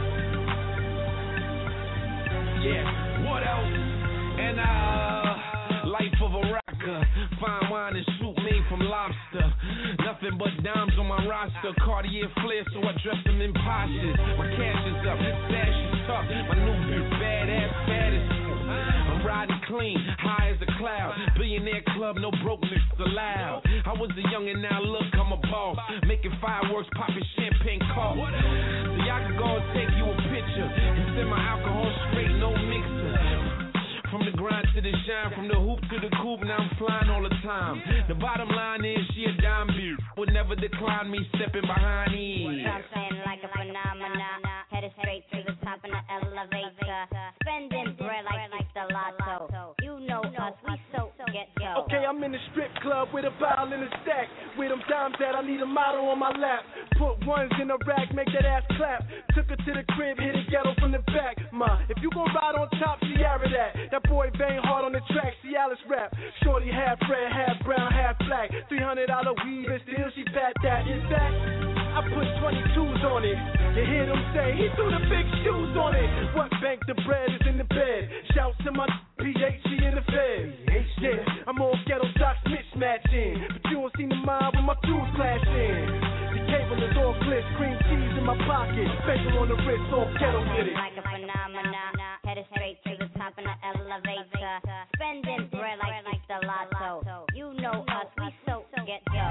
Yeah, what else? And life of a rocker, fine wine and soup made from lobster. Nothing but dimes on my roster, Cartier flare, so I dress them in postures. My cash is up, stash is tough. My new bitch badass, fat as I'm riding clean, high as a cloud. Billionaire club, no brokenness allowed. I was a young and now look, I'm a boss. Making fireworks, popping champagne corks. So y'all can go and take you a picture and send my alcohol straight, no mixer. From the grind to the shine, from the hoop to the coop, now I'm flying all the time. The bottom line is she a dime beer, would never decline me stepping behind me. I'm saying like a phenomenon, headed straight to the top in the elevator, spending bread like the lotto. You know us, we so get go. Okay, I'm in the strip club with a bottle in a stack. With them dimes that I need a model on my lap. Put ones in a rack, make that ass clap. Took her to the crib, hit a ghetto from the back. Ma, if you gon' ride on top, Ciara that. That boy bang hard on the track, Cialis rap. Shorty half red, half brown, half black. $300 weave and still she fat that. In fact, I put 22s on it. You hear them say, he threw the big shoes on it. What bank the bread is in the bed? Shouts to my PHC in the fed. Yeah, I'm all ghetto socks mismatching. But you don't seem to mind when my tools clashing. The cable is all glitz, cream cheese in my pocket. Facial on the wrist, all ghetto with it. Like a phenomenon, headed straight to the top in the elevator, spending bread like the lotto. You know us, we so get go.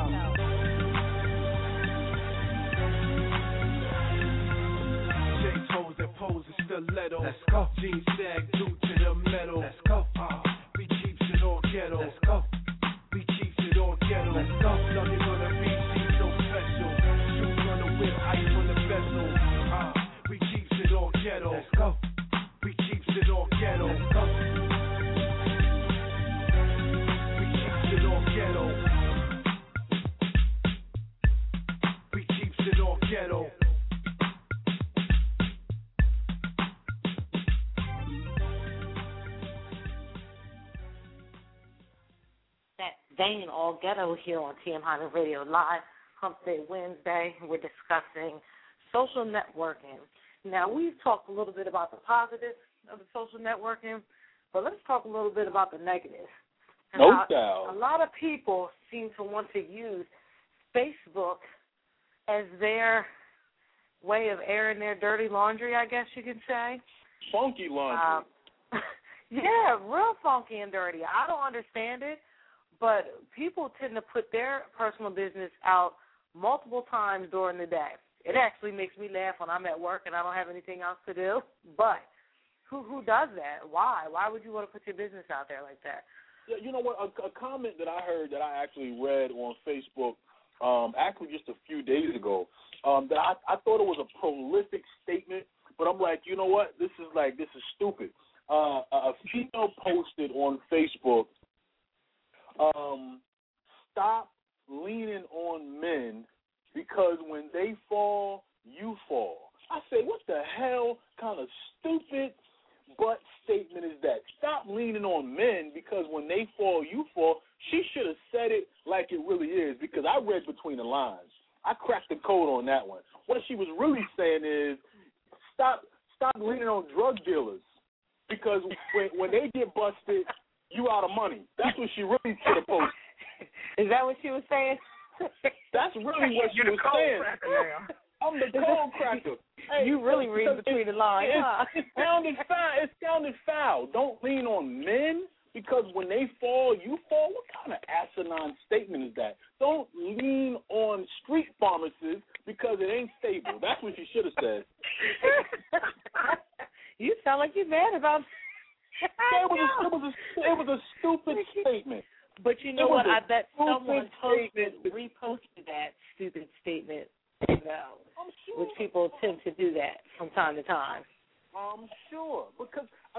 J-toes and pose and stiletto. Let's go. Jeans sag, due to the metal. Let's go. We keeps it all ghetto. Let's go. We keeps it all ghetto. Let's go. Nothing on the beach, she's so special. Shoes on the whip, ice on the vessel. We keeps it all ghetto. Let's go. We keeps it all ghetto. Let's go. We keeps it all ghetto. We keeps it all ghetto. Vein All Ghetto here on TM Hyman Radio Live, Hump Day Wednesday. We're discussing social networking. Now, we've talked a little bit about the positives of the social networking, but let's talk a little bit about the negatives. No doubt. A lot of people seem to want to use Facebook as their way of airing their dirty laundry, I guess you could say. Funky laundry. Yeah, real funky and dirty. I don't understand it. But people tend to put their personal business out multiple times during the day. It actually makes me laugh when I'm at work and I don't have anything else to do. But who does that? Why? Why would you want to put your business out there like that? Yeah, you know what? A comment that I heard that I actually read on Facebook, actually just a few days ago, that I thought it was a prolific statement. But I'm like, you know what? This is stupid. A female posted on Facebook. Stop leaning on men because when they fall, you fall. I say, what the hell kind of stupid butt statement is that? Stop leaning on men because when they fall, you fall. She should have said it like it really is because I read between the lines. I cracked the code on that one. What she was really saying is stop leaning on drug dealers because when they get busted, you out of money. That's what she really should have posted. Is that what she was saying? That's really what she was saying. I'm the cold cracker. Hey, you really read between the lines, huh? It sounded foul. Don't lean on men because when they fall, you fall. What kind of asinine statement is that? Don't lean on street pharmacists because it ain't stable. That's what she should have said. You sound like you're mad about It was a stupid statement. But you know what? I bet someone reposted that stupid statement. You know, I'm sure. which people tend to do that from time to time. I'm sure because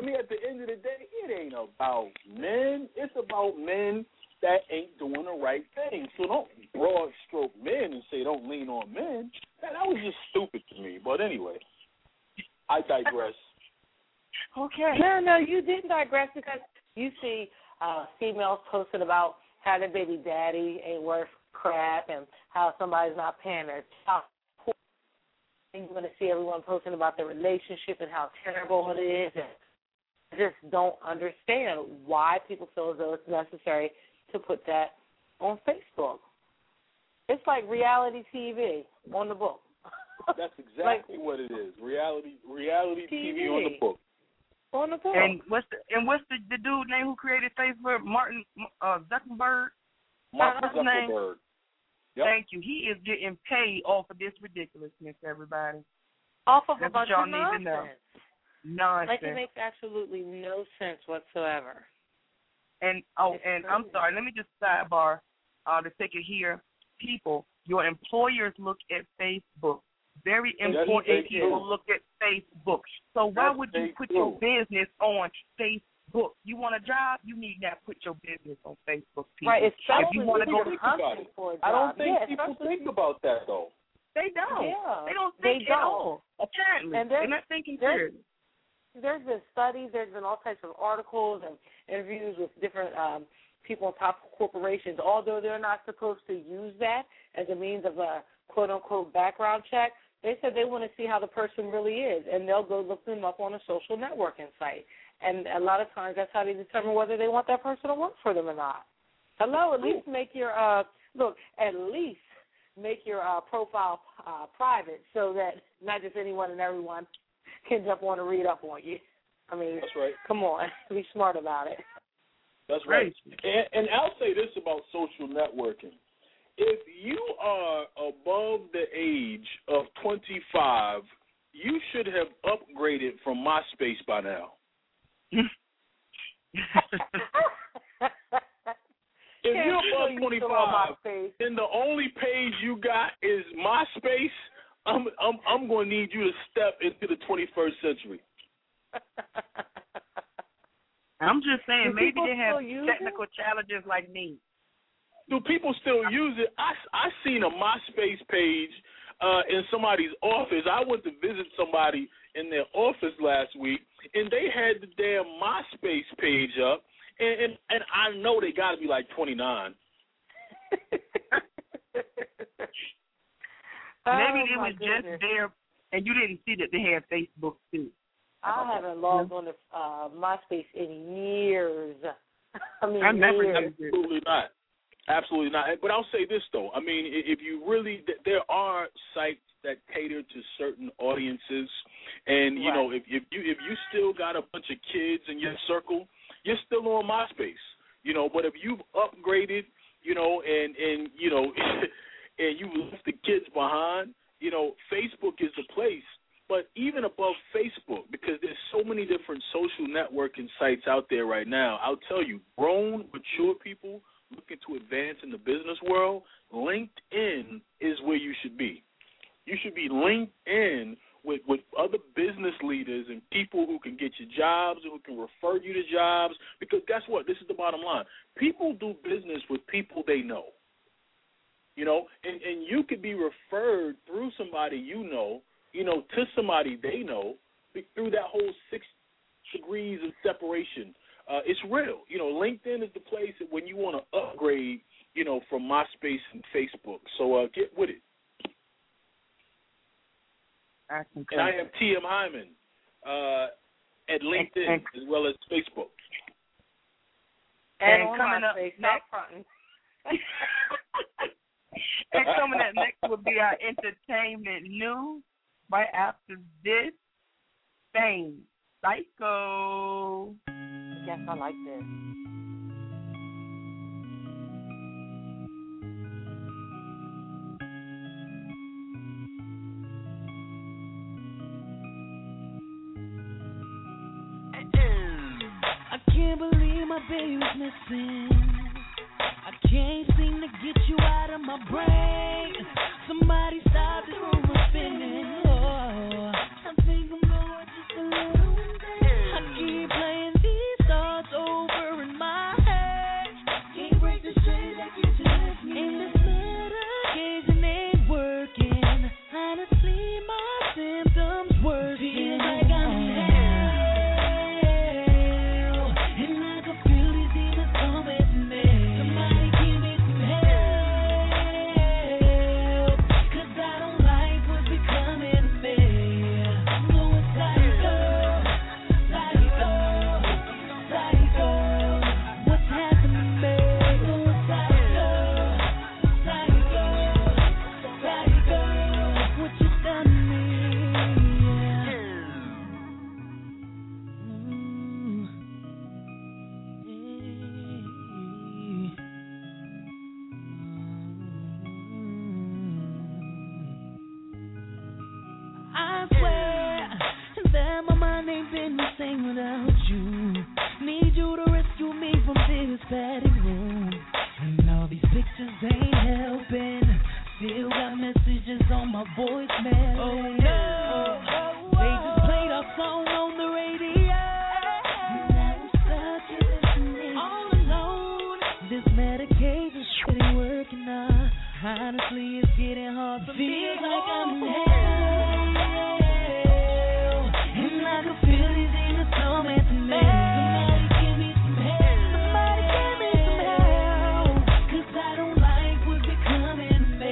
me, at the end of the day, it ain't about men. It's about men that ain't doing the right thing. So don't broad stroke men and say don't lean on men. That was just stupid to me. But anyway, I digress. Okay. No, you didn't digress, because you see females posting about how their baby daddy ain't worth crap and how somebody's not paying their child support. And you're going to see everyone posting about their relationship and how terrible it is. And I just don't understand why people feel as though it's necessary to put that on Facebook. It's like reality TV on the book. That's exactly what it is. Reality TV on the book. On the book. And what's the dude name who created Facebook? Martin Zuckerberg. Mark Zuckerberg. Yep. Thank you. He is getting paid off of this ridiculousness, everybody. Off of That's a bunch what y'all of need to know. Nonsense. Like, it makes absolutely no sense whatsoever. And I'm sorry, let me just sidebar to take it here. People, your employers look at Facebook. Very important people look at Facebook. So why would you put your business on Facebook? You want a job? You need not put your business on Facebook, people. Right, if you want to go hunting for a job. I don't think people think about that, though. They don't. Yeah, they don't think at all. Apparently. And they're not thinking clearly. There's been studies, there's been all types of articles and interviews with different people in top corporations. Although they're not supposed to use that as a means of a quote-unquote background check, they said they want to see how the person really is, and they'll go look them up on a social networking site. And a lot of times that's how they determine whether they want that person to work for them or not. Hello, at least make your profile private, so that not just anyone and everyone can jump on and read up on you. I mean, that's right. Come on, be smart about it. That's right. And I'll say this about social networking. If you are above the age of 25, you should have upgraded from MySpace by now. If you're above 25, then the only page you got is MySpace. I'm going to need you to step into the 21st century. I'm just saying, maybe they have technical challenges like me. Do people still use it? I seen a MySpace page in somebody's office. I went to visit somebody in their office last week, and they had the damn MySpace page up, and I know they got to be like 29. Maybe it was just there, and you didn't see that they had Facebook too. I haven't logged on to MySpace in years. I never years. Absolutely not. Absolutely not. But I'll say this, though. I mean, if you really – there are sites that cater to certain audiences. And, you know, if you still got a bunch of kids in your circle, you're still on MySpace. You know, but if you've upgraded, you know, and you know, and you left the kids behind, you know, Facebook is the place. But even above Facebook, because there's so many different social networking sites out there right now, I'll tell you, grown, mature people looking to advance in the business world, LinkedIn is where you should be. You should be linked in with other business leaders and people who can get you jobs, who can refer you to jobs, because guess what? This is the bottom line. People do business with people they know. You know, and you could be referred through somebody you know, to somebody they know through that whole 6 degrees of separation. It's real. You know, LinkedIn is the place when you want to upgrade, you know, from MySpace and Facebook. So get with it. And I am T.M. Hyman at LinkedIn as well as Facebook. And coming up next, and coming up next will be our entertainment news right after this. Fame Psycho. Yes, I like this. I can't believe my baby's missing. I can't seem to get you out of my brain. Somebody stop this rumor spinning. Oh, I think I'm going just a little insane. I keep this padded room, and all these pictures ain't helping. Still got messages on my voicemail. Oh no, they just played our song on the radio. Now I'm stuck in listening all alone. This medication shit ain't working now. Honestly, it's getting hard for me. Feels like I'm in hell, and I can feel these demons tormenting me. Somebody give me some help. Somebody give me some help, 'cause I don't like what's becoming of me.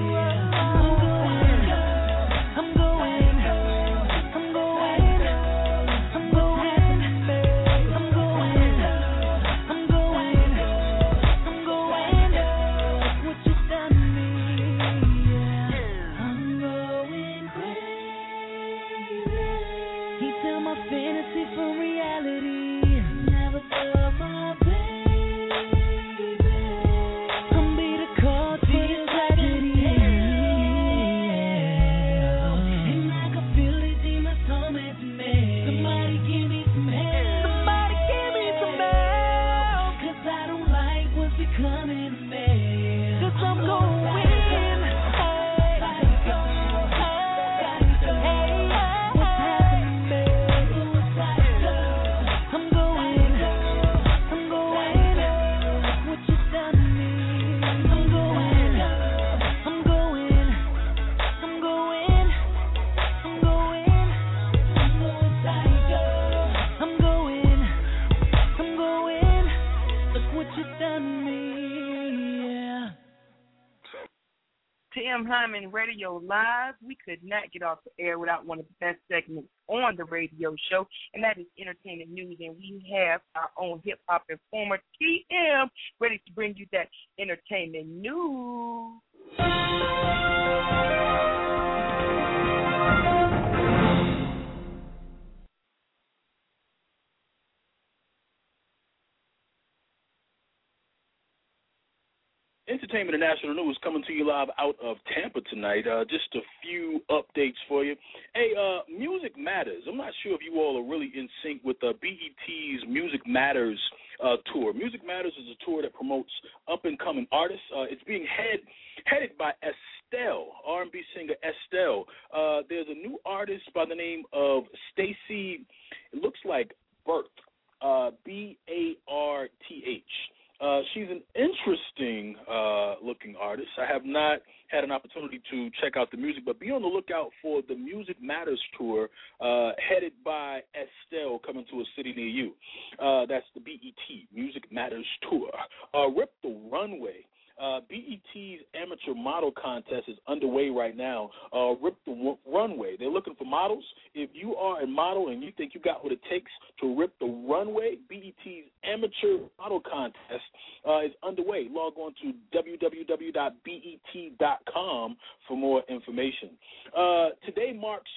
Tim Hyman Radio Live. We could not get off the air without one of the best segments on the radio show, and that is Entertainment News. And we have our own hip-hop informer, TM, ready to bring you that entertainment news. Entertainment and national news coming to you live out of Tampa tonight. Just a few updates for you. Hey, Music Matters. I'm not sure if you all are really in sync with BET's Music Matters tour. Music Matters is a tour that promotes up-and-coming artists. It's being headed by Estelle, R&B singer Estelle. There's a new artist by the name of Stacey, it looks like Barth, B-A-R-T-H. She's an interesting looking artist. I have not had an opportunity to check out the music, but be on the lookout for the Music Matters tour headed by Estelle coming to a city near you. That's the BET Music Matters tour. Rip the Runway. BET's amateur model contest is underway right now. Rip the Runway. They're looking for models. If you are a model and you think you got what it takes to rip the runway, BET's amateur model contest is underway. Log on to www.bet.com for more information. Today marks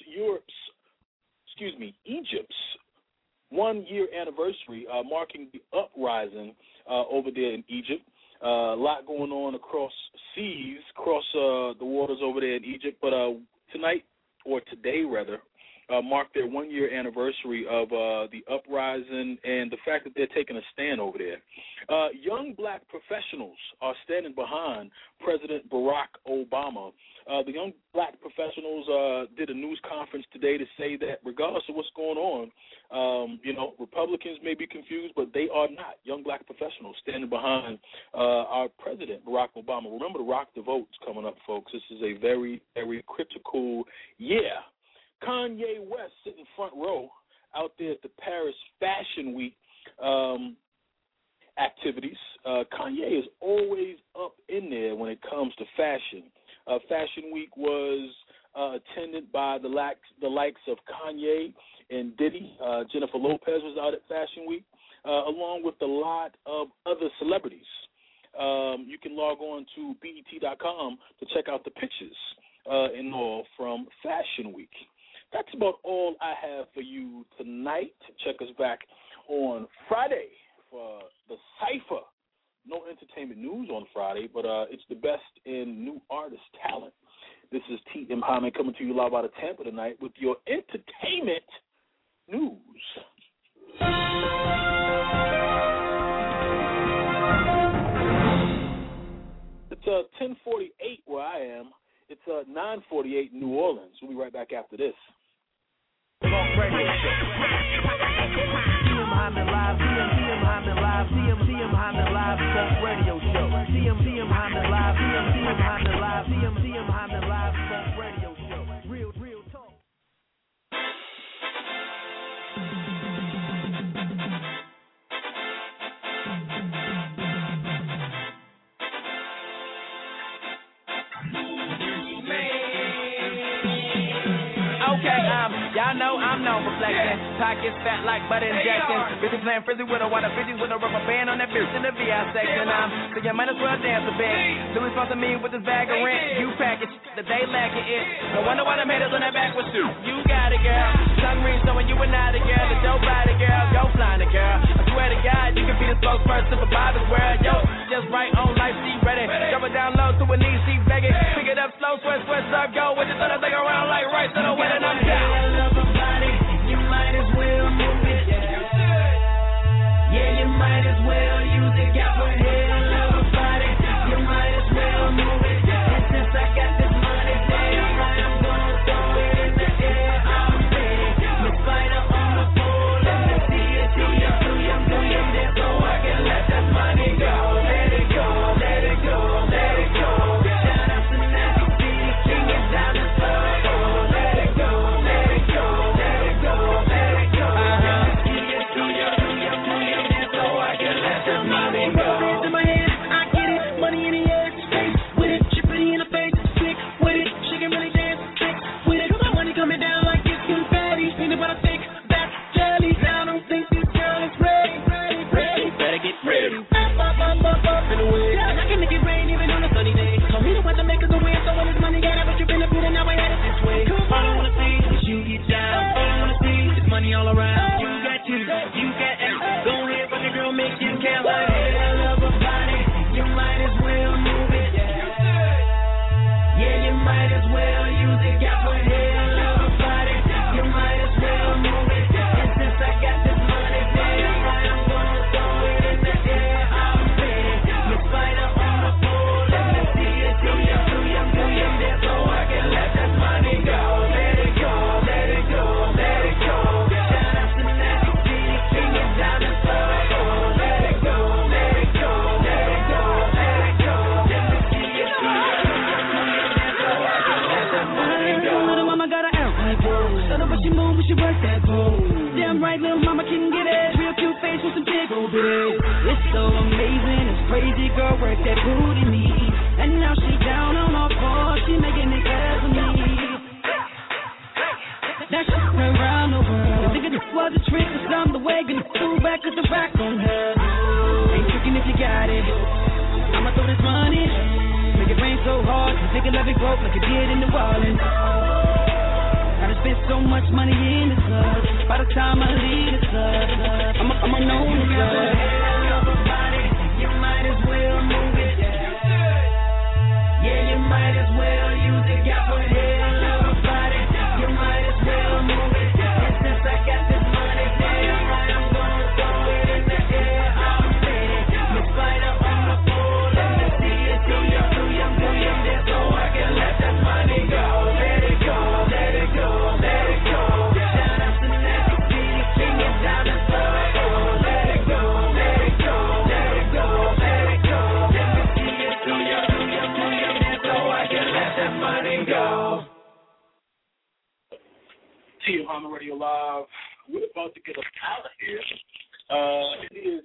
Egypt's 1 year anniversary, marking the uprising over there in Egypt. A lot going on across the waters over there in Egypt. But tonight, or today rather, marked their 1 year anniversary of the uprising and the fact that they're taking a stand over there. Young black professionals are standing behind President Barack Obama. The young black professionals did a news conference today to say that regardless of what's going on, Republicans may be confused, but they are not. Young black professionals standing behind our president, Barack Obama. Remember to rock the votes coming up, folks. This is a very, very critical year. Kanye West sitting front row out there at the Paris Fashion Week activities. Kanye is always up in there when it comes to fashion. Fashion Week was attended by the likes of Kanye and Diddy. Jennifer Lopez was out at Fashion Week, along with a lot of other celebrities. You can log on to BET.com to check out the pictures and all from Fashion Week. That's about all I have for you tonight. Check us back on Friday for the Cypher. No entertainment news on Friday, but it's the best in new artist talent. This is T.M. Hyman coming to you live out of Tampa tonight with your entertainment news. 10:48 where I am. It's 9:48 in New Orleans. We'll be right back after this. Talk Radio Show. CM Hyman Live, CM Hyman Live, CM Hyman Live, Talk Radio Show. CM Hyman Live, CM Hyman Live, CM Hyman Live, Talk Radio Show. Real talk. Okay, y'all know I'm known for flexing. Pockets fat like butt injections. Bitches playing frizzy with a water bitches with a rubber band on that bitch in the VI section. So you might as well dance a bit. Louis sponsor me with this bag of rent. You package the day lacking it. No wonder why them haters on that back was suit. You got it, girl. Tongue ring showing you were not a girl. The dope body girl, go flying the girl. I swear to God, you can be the spokesperson for Bobby's world. Yo, just right on life, she ready. Drop it down low to her knees, she begging. Pick it up slow, sweat, serve, go with it. So I think around like right to the wedding. I'm down. You might as well move it. Yeah, you might as well use it. Got my head and love a body. You might as well move it. And since I got this money, damn right, I'm gonna throw it in the air. I'm ready. Miss Spider on the pole. Let me see it. Do you dance so I can let that money go? Let it go, let it go, let it go. Shout out to Nazi City, King and Diamond Flow. Let it go, let it go, let it go, let it go. Do you dance so I can let that money go? Hands in my hands, I get it. Money in the air, space with it. She pretty in the face, sick with it. She can really dance, sick with it. My money coming down like it's confetti. Peanut butter thick, that's jelly. Now I don't think this girl is ready. Better get ready. Up and away. I can make it rain even on a sunny day. Told me the weather makers the wind, so when it's money, got it, but you been a bit and now I had it this way. All I wanna see is you get down. All I wanna see is money all around. You got two, you got X. Go ahead, fuck a girl, make you count like I love a body. You might as well move it. Yeah, you might as well use it. Got my head, I love a body. You might as well move it. And since I got this money, damn right, I'm gonna throw it in the air. I'm ready. Miss Spider on the pole. Let me see it. Do you dance so I can let that money go? Let it go, let it go, let it go. Shout out to Nazi City, King and Diamond Flow. Let it go, let it go, let it go, let it go. Let me see it. Do you dance so I can let that money go? Little mama got an airplane pose. Shut up, but she move, but she work that pose. Damn right, little mama can get it. Real cute face with some big old bitties. It's so amazing, it's crazy, girl, work that booty me. And now she down on her floor, she making it clear for me. Now she around the world. Thinking this was a trick, or some the way, gonna pull back with the rock on her. Ain't tricking if you got it. I'ma throw this money, make it rain so hard, you think it'll be broke like it did in New Orleans. I done spent so much money in the club. By the time I leave the club, I'ma know the club. You might as well move it. Yeah, you might as well use it. Got my head, I love a body. You might as well move it. And since I got this money, damn right, I'm gonna throw it in the air. I'm ready. Miss Spider on the pole. Let me see it. Do you dance so I can let that money go? Let it go, let it go, let it go. Shout out to Nazi City, King and Diamond Flow. Let it go, let it go, let it go, let it go. Let me see it. Do you dance so I can let that money go? TM Hyman Radio Live. We're about to get us out of here. It is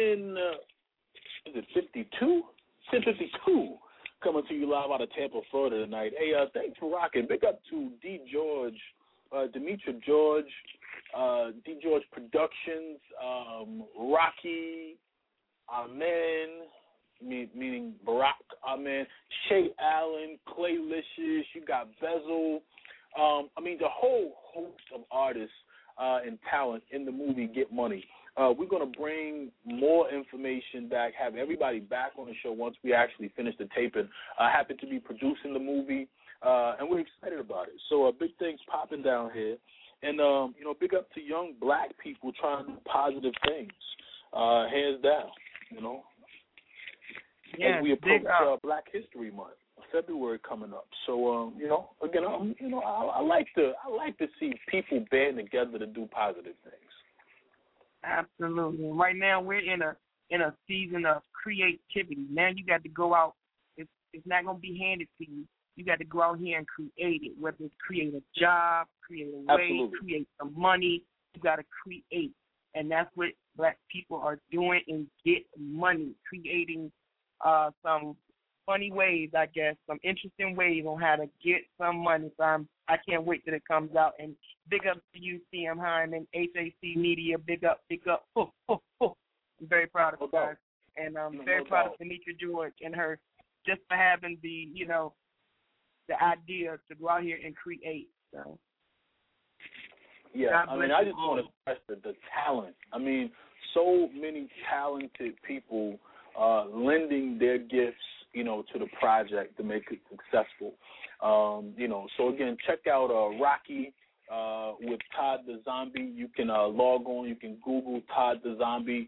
10:52? 10:52 coming to you live out of Tampa, Florida tonight. Hey, thanks for rocking. Big up to D. George, Demetra George, D. George Productions, Rocky, Amen, meaning Barack Amen, Shay Allen, Clay Licious, you got Bezel. The whole host of artists and talent in the movie Get Money. We're going to bring more information back, have everybody back on the show once we actually finish the taping. I happen to be producing the movie, and we're excited about it. So big things popping down here. And, big up to young black people trying to do positive things, hands down, Yeah, as we approach big up. Black History Month, February coming up. So again, I like to see people band together to do positive things. Absolutely. Right now we're in a season of creativity. Now you got to go out. It's not going to be handed to you. You got to go out here and create it, whether it's create a job, create a way, Absolutely. create some money. You got to create. And that's what Black people are doing, and get money, creating some funny ways, I guess, some interesting ways on how to get some money. So I can't wait till it comes out. And big up to you, TM Hyman, HAC Media. Big up. I'm very proud of you guys. And I'm very proud of Demetra George and her just for having the idea to go out here and create. So. Yeah, I just want to stress the talent. So many talented people lending their gifts, to the project to make it successful. So again, check out Rocky with Todd the Zombie. You can log on. You can Google Todd the Zombie.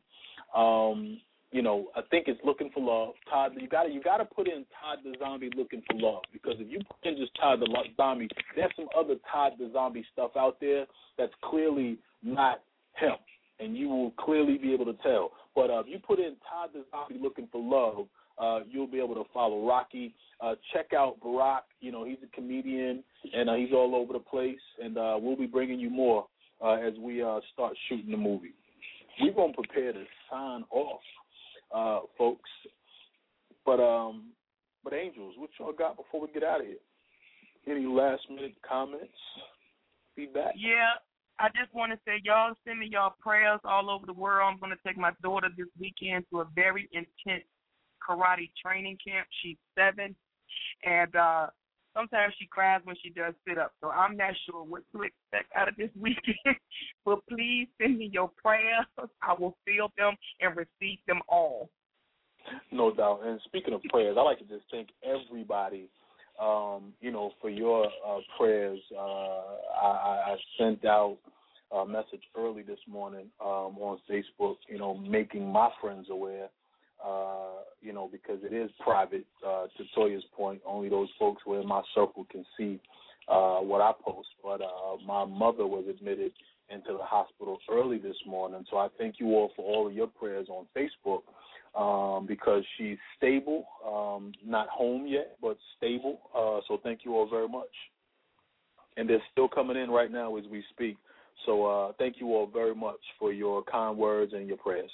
I think it's Looking for Love. Todd, you got to put in Todd the Zombie Looking for Love, because if you put in just Todd the Zombie, there's some other Todd the Zombie stuff out there that's clearly not him, and you will clearly be able to tell. But if you put in Todd the Zombie Looking for Love, you'll be able to follow Rocky. Check out Barack. He's a comedian, and he's all over the place, and we'll be bringing you more as we start shooting the movie. We're going to prepare to sign off, folks. But Angels, what y'all got before we get out of here? Any last-minute comments, feedback? Yeah, I just want to say, y'all send me y'all prayers all over the world. I'm going to take my daughter this weekend to a very intense karate training camp. She's 7, and sometimes she cries when she does sit-ups, so I'm not sure what to expect out of this weekend. But please send me your prayers. I will feel them and receive them all. No doubt. And speaking of prayers, I like to just thank everybody, for your prayers. I sent out a message early this morning on Facebook, making my friends aware, because it is private. To Toya's point, only those folks who are in my circle can see what I post. But my mother was admitted into the hospital early this morning, so I thank you all for all of your prayers on Facebook, because she's stable, not home yet, but stable. So thank you all very much. And they're still coming in right now as we speak. So thank you all very much for your kind words and your prayers.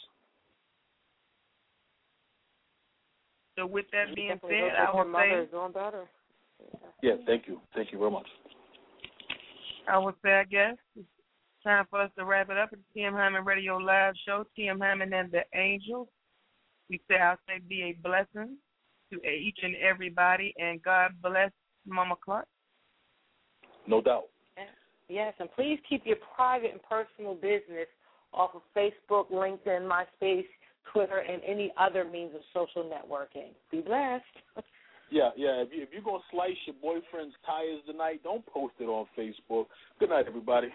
So with that being said, I would say doing better. Yeah, thank you. Thank you very much. I would say, I guess, it's time for us to wrap it up at the TM Hyman Radio Live Show, TM Hyman and the Angels. We say, I'll say, be a blessing to each and everybody, and God bless Mama Clark. No doubt. Yes, and please keep your private and personal business off of Facebook, LinkedIn, MySpace, Twitter, and any other means of social networking. Be blessed. Yeah. If you're going to slice your boyfriend's tires tonight, don't post it on Facebook. Good night, everybody.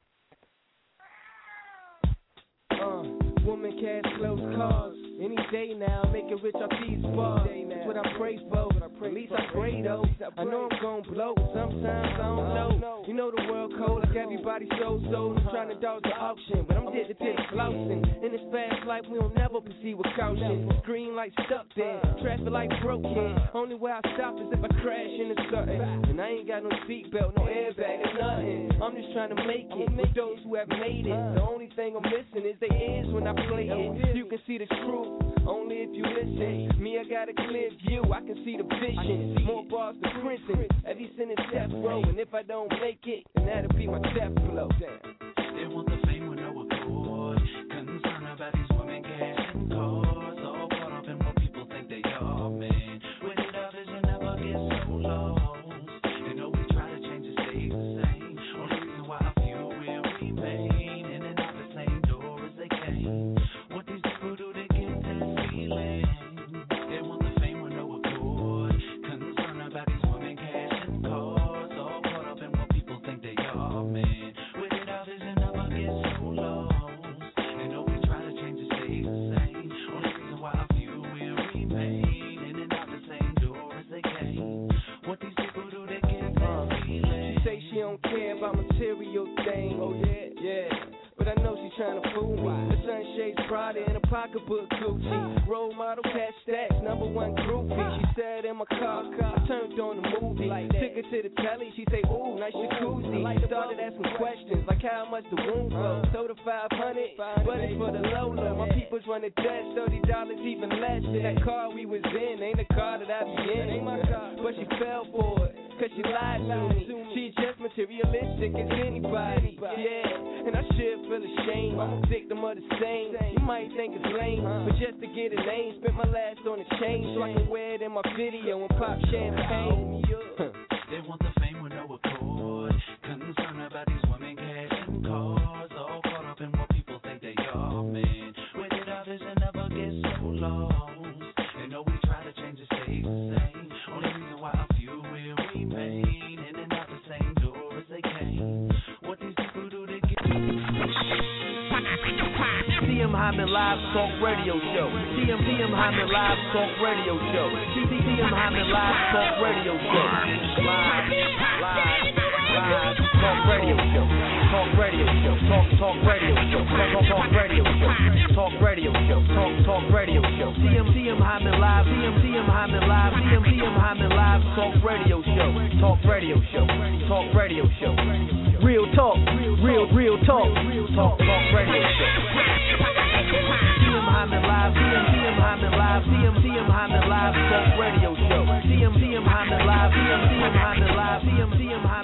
Woman, cash, close cars. Any day now, make it rich off these bars. That's what I pray for. At least I pray though. I know I'm gon' blow. Sometimes I don't know. You know the world cold, like everybody so. I'm trying to dodge the auction, but I'm dead to the flousing. In this fast life, we don't never proceed with caution. Green light stuck there, traffic light broken. Only way I stop is if I crash into something. And I ain't got no seatbelt, no airbag, or nothing. I'm just trying to make it with those who have made it. The only thing I'm missing is their ears when I play it. You can see the truth only if you listen. Me, I got a clear view, I can see the vision. More bars than Princeton, at least in this death row. And if I don't make it, then that'll be my death blow. They want the fame with no accord. Concerned about these women, cash and cars. All caught up in what people think they are, man. When it up is you never get so lost. They know we try to change it, stay the same. Only reason why a few will remain in and out the same door as they came. What these people do to get that feeling? They want the fame with no accord. Concerned about these women, cash and cars. All caught up in what people think they are, man. When it up is you never get Prada in a pocketbook Gucci. Role model, cash stacks, number one groupie. She said in my car, I turned on the movie. Took her to the telly, she say, ooh, nice jacuzzi. Started asking questions, like how much the room for. Sold her 500, but it's for the low. My people's running debt, $30 even less. In that car we was in, ain't the car that I be in. But she fell for it, cause she lied to me. She just materialistic as anybody. Yeah, and I should feel ashamed. I'm a victim of the same. You might think it's lame, but just to get a name, spent my last on a chain so I can wear it in my video and pop champagne. They want the fame with no accord. Concerned about these women, cash and cars. All caught up in what people think they are, man. With it, our vision never gets so lost. They know we try to change the stay the same. Only reason why a few will remain in and out the same door as they came. What these people do to get TM Hyman Live Talk Radio Show. TM Hyman Live Talk Radio Show. TM Hyman Live Talk Radio Show. Live Talk Radio Show. Talk Radio Show. Talk Radio Show. Talk Radio Show. Talk Radio Show. Talk Radio Show. TM Hyman Live. TM Hyman Live. TM Hyman Live Talk Radio Show. Talk Radio Show. Talk Radio Show. Real talk. Real talk. Talk Radio Show. TM Hyman Live, TM Hyman Live, TM Hyman Live Talk Radio Show. TM Hyman Live, TM Hyman Live, TM Hyman